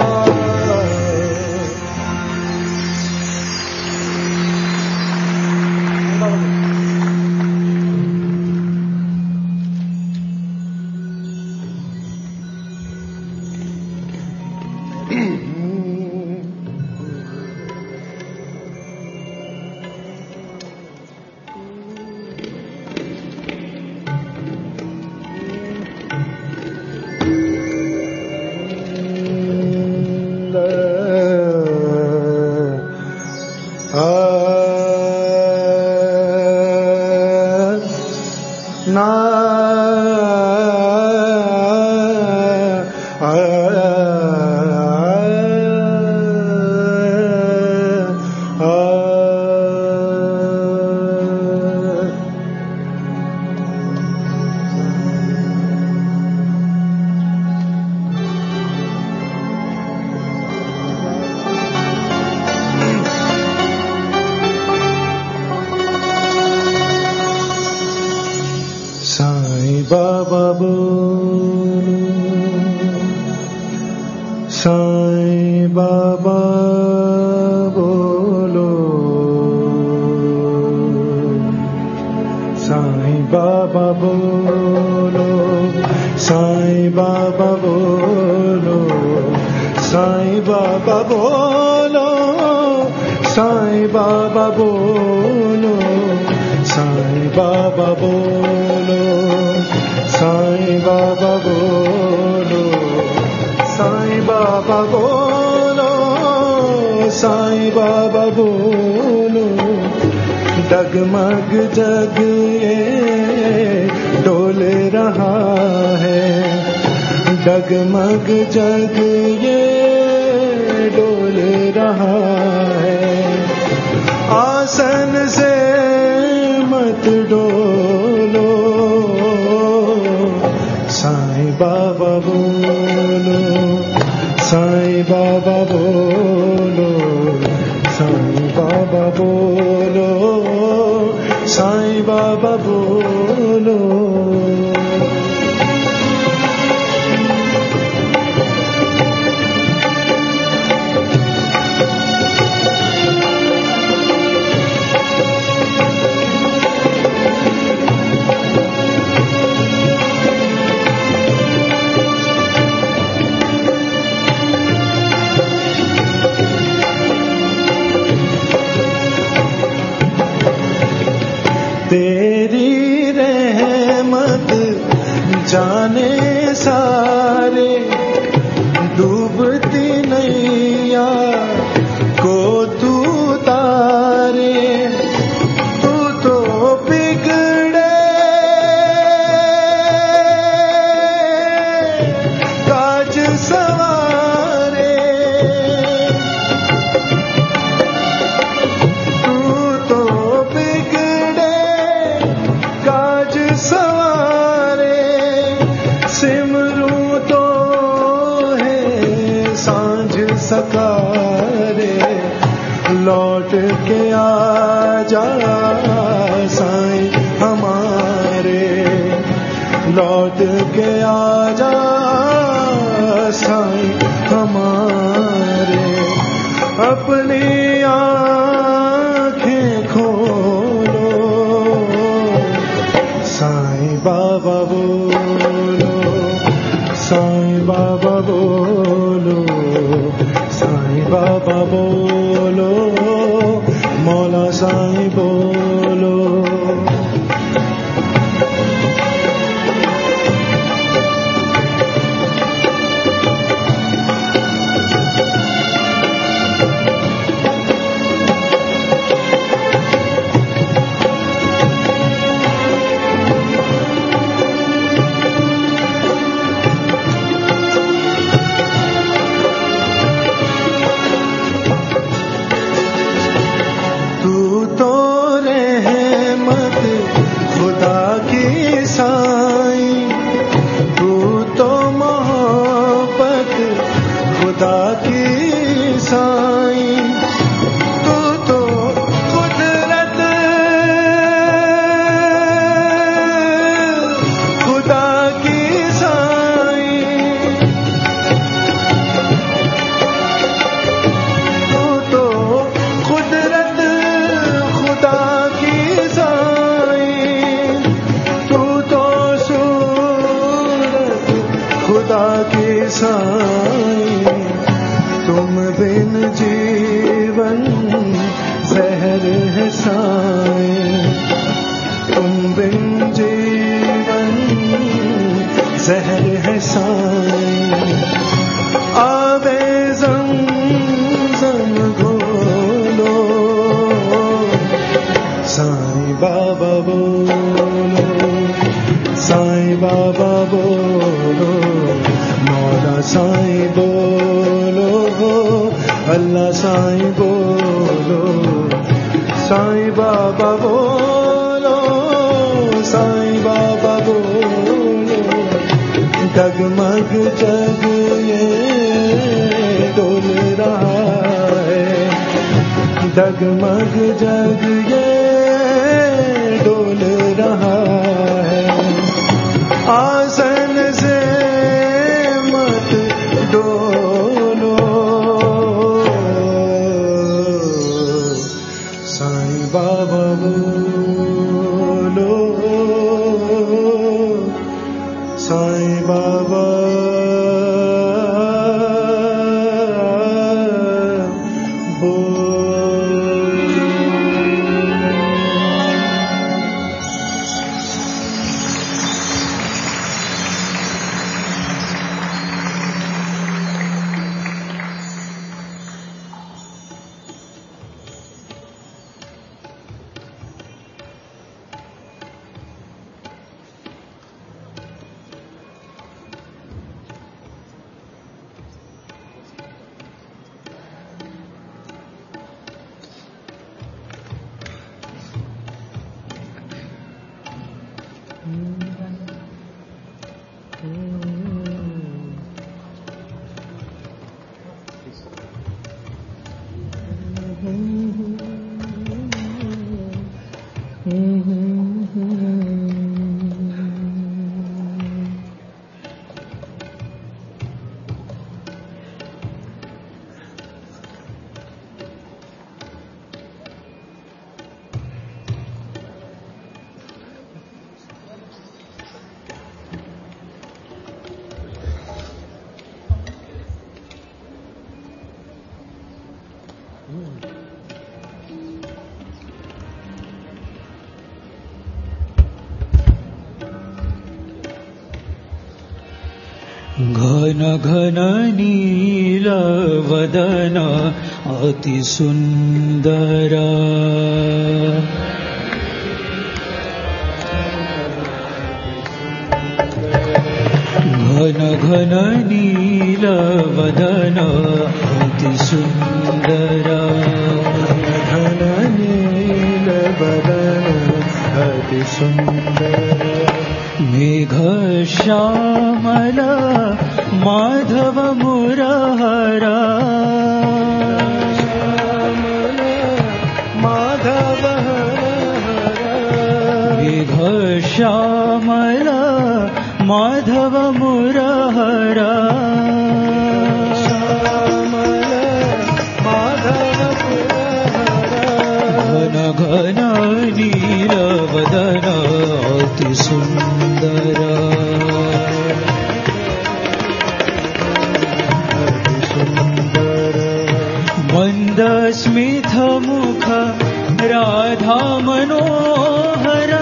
साईं बाबा बोलो, साईं बाबा बोलो, साईं बाबा बोलो, साईं बाबा बोलो, साईं बाबा बोलो, साईं बाबा बोलो, साईं बाबा बोलो, साईं बाबा बोलो, साईं बाबा बोलो, साईं बाबा बोलो। डगमग जग ये डोल रहा है, डगमग जग ये डोल रहा है, आसन से मत डोलो, साईं बाबा बोलो, साईं बाबा बोलो, साईं बाबा बोलो, साईं बाबा बोलो। तेरी रहमत जाने सारे, डूबती नैया को तू तारे, तू तो बिगड़े काज सवारे, तू तो बिगड़े काज सवारे, सिमरू तो है सांझ सकारे, लौट के आ जा साईं हमारे, लौट के आ जा साईं हमारे, अपनी आँखें खोलो, साईं बाबा बोलो, साईं बाबा बोलो, साईं बाबा बोलो, मौला साईं बोलो, साए तुम बिन जीवन जहर है साए आवे ज़मज़म घोलो साईं बाबा बोलो साईं बाबा बोलो मौला साईं बोलो अल्लाह साईं बोलो साईं बाबा बोलो साईं बाबा बोलो डगमग जग ये डोल रहा है डगमग जग ये डोल रहा है आसन से मत डोलो साईं बाबा बोलो साईं बाबा घन घन नील वदन अति सुंदरा घन घन नील वदन अति सुंदरा घन नील वदन अति सुंदरा मेघ श्यामल माधव मुरहरा माधव मेघ श्यामल माधव मुरहरा घन घन नील वदन अति सुंदरा मंद स्मित मुख राधा मनोहरा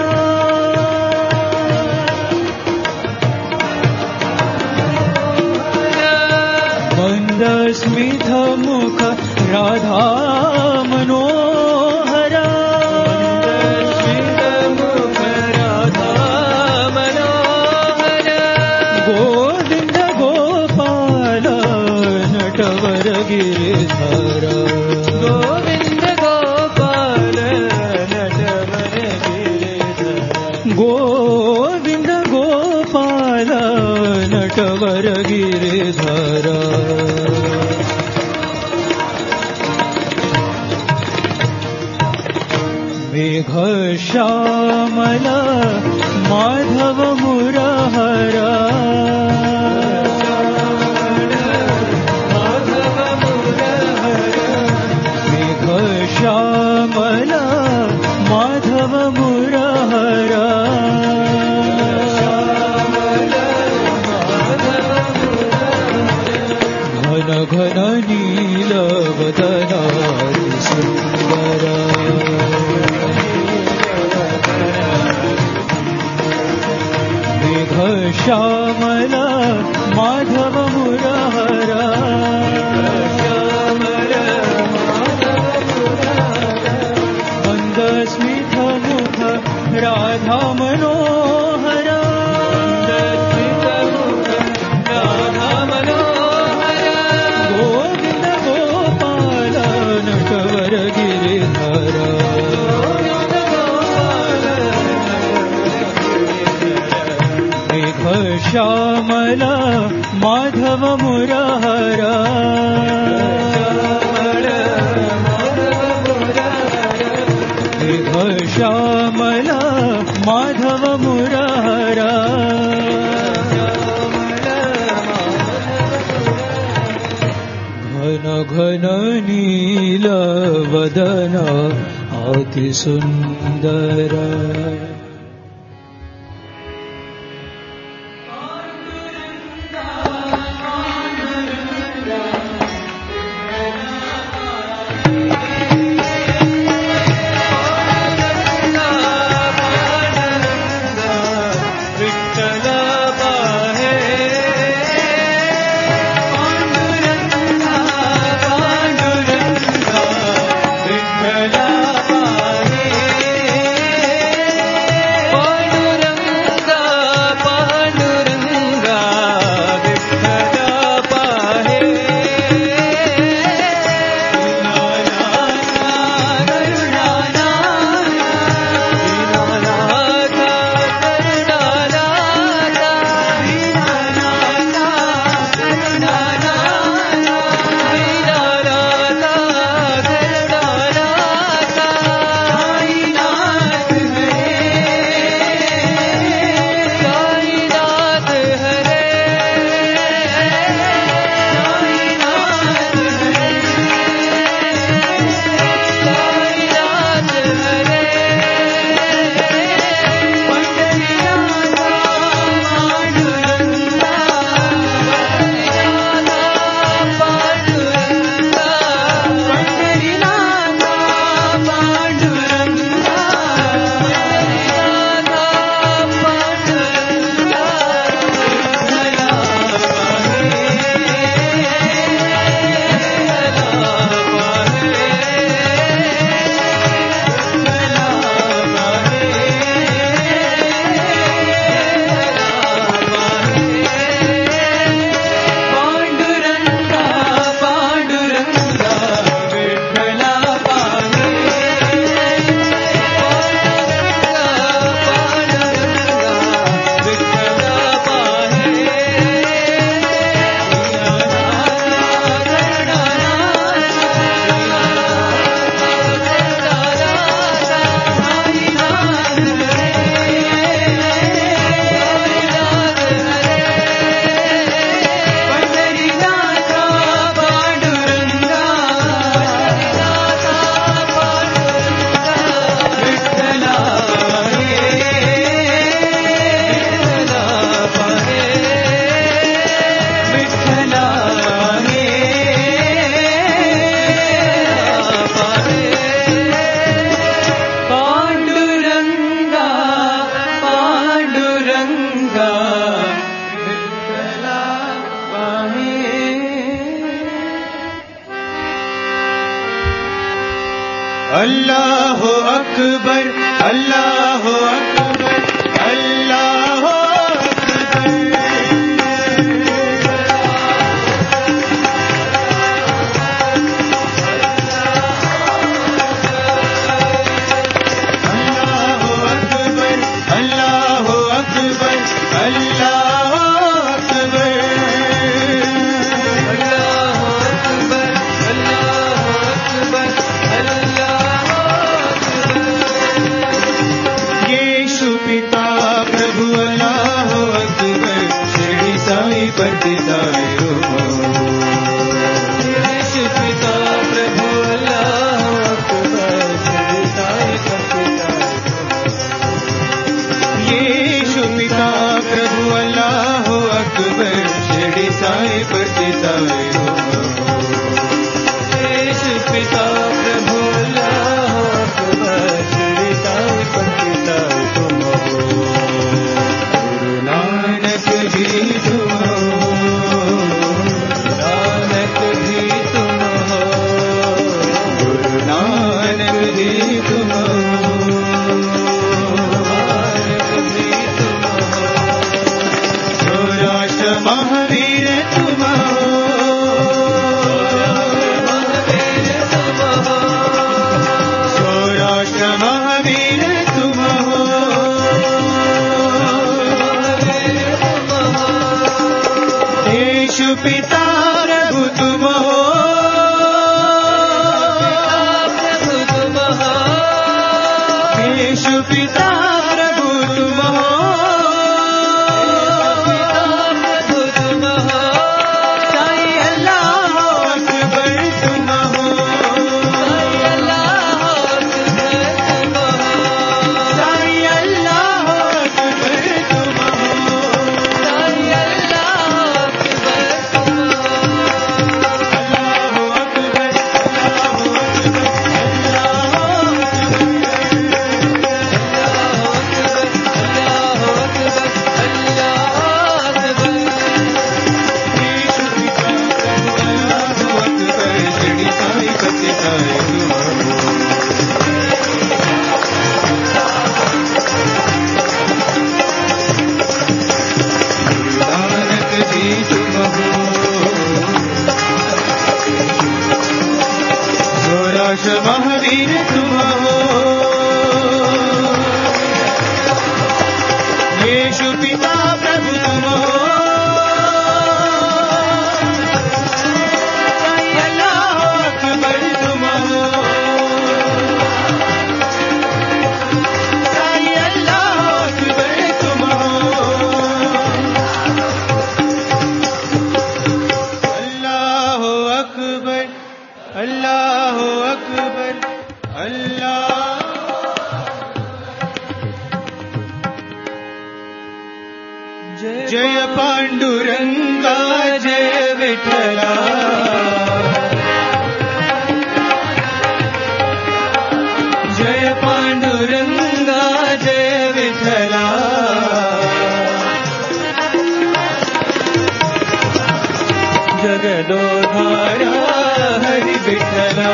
मंद स्मित मुख राधा मनोहरा गोविंद गोपाल नटवर गिरिधर गोविंद गोपाल नटवर गिरिधर गोविंद गोपाल नटवर गिरिधर मेघ श्यामल माधव मुरहरा मेघ श्यामल माधव मुरहरा घन घन नील वदन सुंदरा श्यामला माधव मुरारा मंदस्मित मुख राधा मनोहर राधा मनोहर गोविंद गोपाल नटवर गिरिधर मेघ श्यामला माधव मुरारा मेघ श्यामला माधव मुरारा घन घन नील वदन अति सुंदर अल्लाह अकबर अल्लाह अकबर अल्लाह Guru Nanak Ji महावीर तुम हो, येशु पिता प्रभु तुम हो, येशु पिता प्रभु तुम हो, साईं अल्लाह अकबर तुम हो, साईं अल्लाह अकबर तुम हो, महावीर तुम हो, येशु पिता प्रभु तुम हो, साईं अल्लाह अकबर तुम हो, साईं अल्लाह अकबर तुम हो, अल्लाह अकबर अल्लाह अकबर अल्लाह। जय पांडुरंगा जय विठला, जय पांडुरंगा जय विठला, जगदोधारा हरि विठला,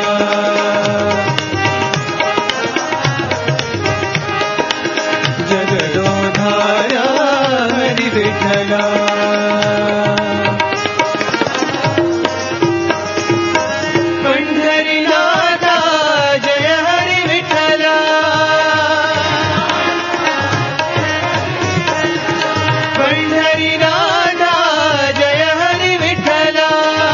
जगदोधारा हरि विठला, पंढरीनाथा जय हरि विठला, पंढरीनाथा जय हरि विठला,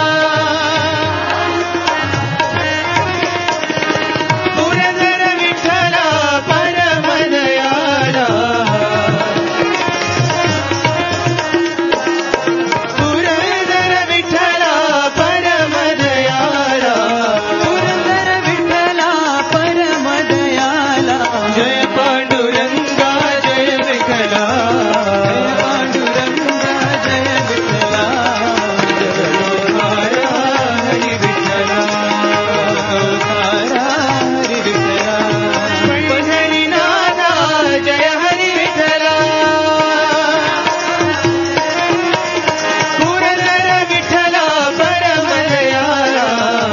पुरंदर विठला परम दयाला, पुरंदर विठला परम दयाला, पुरंदर विठला परम दयाला, जय पांडुरंगा जय विठला, पांडुरंगा जय विठला, जगदोधारा हरि विठला, जगदोधारा हरि विठला, पंढरीनाथा जय हरि विठला, पुरंदर विठला परम दयाला,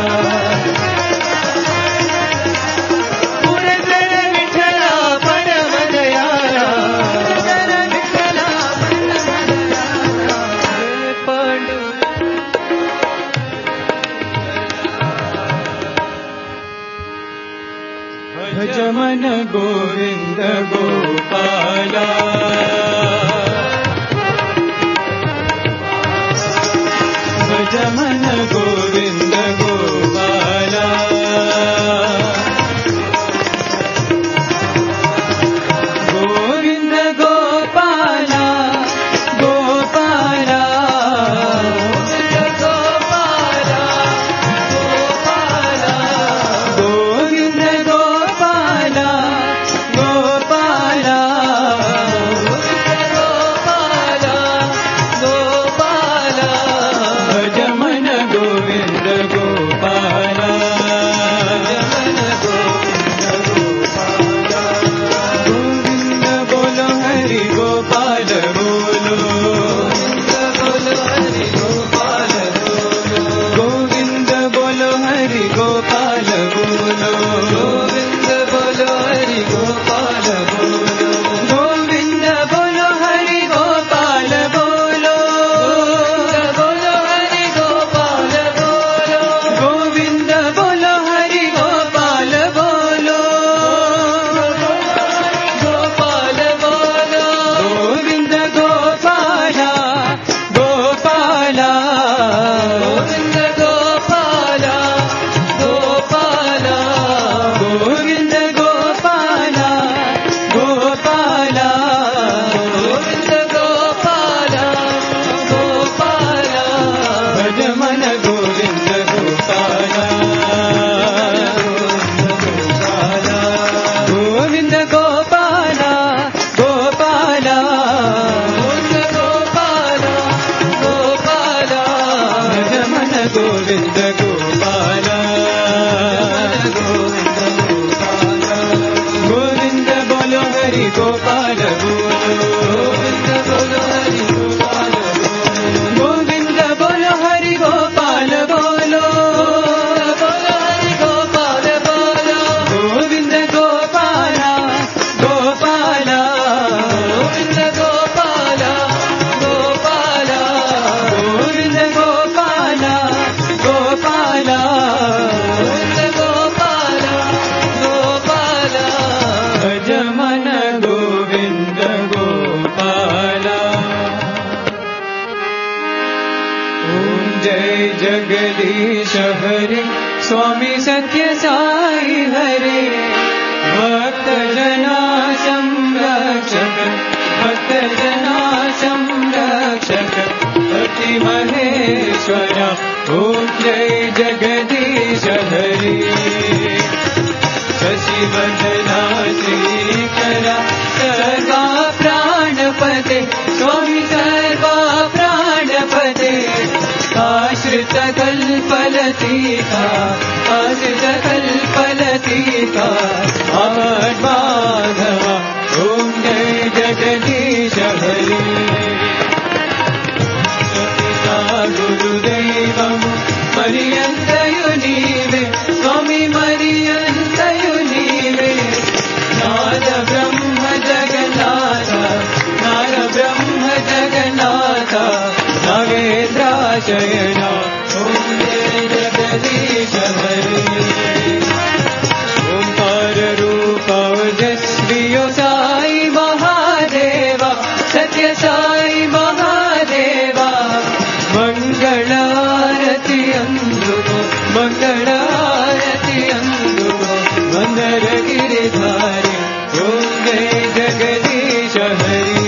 पुरंदर विठला परम दयाला, पुरंदर विठला परम दयाला, जय पांडु भज मन गोविंद गोपाला, भज मन गोविंद गोपाला, गोविंद गोपाला गोपाला, गोपाला गोपाला, गोविंद गोपाला गोपाला, गोपाला गोपाला, भज मन हरे स्वामी सत्य साई हरे भक्त जना संरक्षक भक्त जना संरक्षक अति महेश्वर ओम जय जगदीश हरे शशिवदना श्रीकरा सर्वा प्राणपते स्वामी सर्वा प्राणपते आश्रित कल्पलतिका आश्रित कल्पलतिका अमर माधव ओम जय जगदीश हरे पिता गुरुदेवं मरियन्तयु नीवे स्वामी मरियन्तयु नीवे नाद ब्रह्म जगन्नाथ नाद ब्रह्म जगन्नाथ नागेन्द्राशयना ओम जय जगदीश हरे ओंकार रूप ओजस्वियो साई महादेवा सत्य साई महादेवा मंगलारति अंदुको मंगलारति अंदुको मंदर गिरिधारी ओम जय जगदीश हरि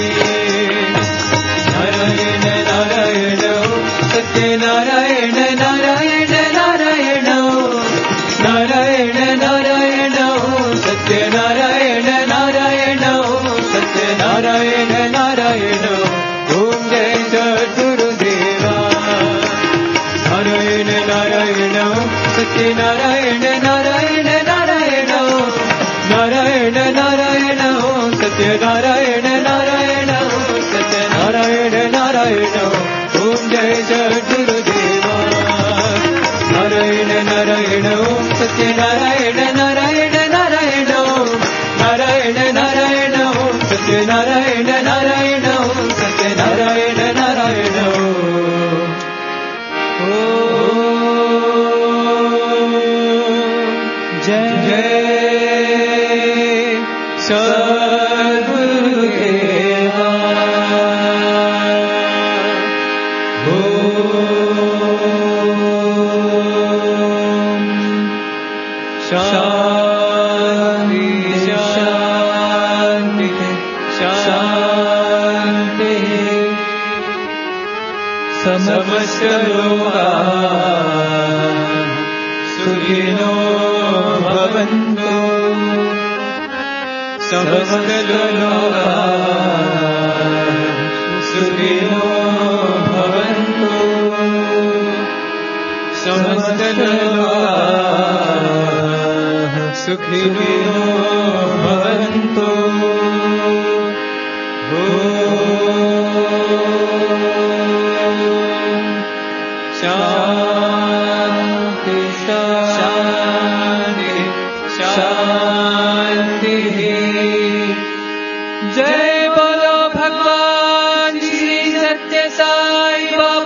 नारायण नारायण सत्य नारायण नारायण नारायण नारायण नारायण सत्य नारायण नारायण सत्य नारायण नारायण ओम जय सद्गुरुदेवा नारायण नारायण सत्य नारायण नारायण नारायण नारायण नारायण सत्य नारायण नारायण सत्य नारायण नारायण ओम जय सद्गुरुदेवा नारायण नारायण सत्य नारायण नारायण नारायण नारायण नारायण सत्य नारायण नारायण सत्य नारायण नारायण ओ जय जय सद्गुरुदेवा शांति शांति शांति समस्त लोका सुखिनो भवन्तु समस्त लोका सुखिनो भवन्तु समस्त लोका सुखिनो भवन्तु शांति शांति शांति जय बोलो भगवान श्री सत्य साई बाबा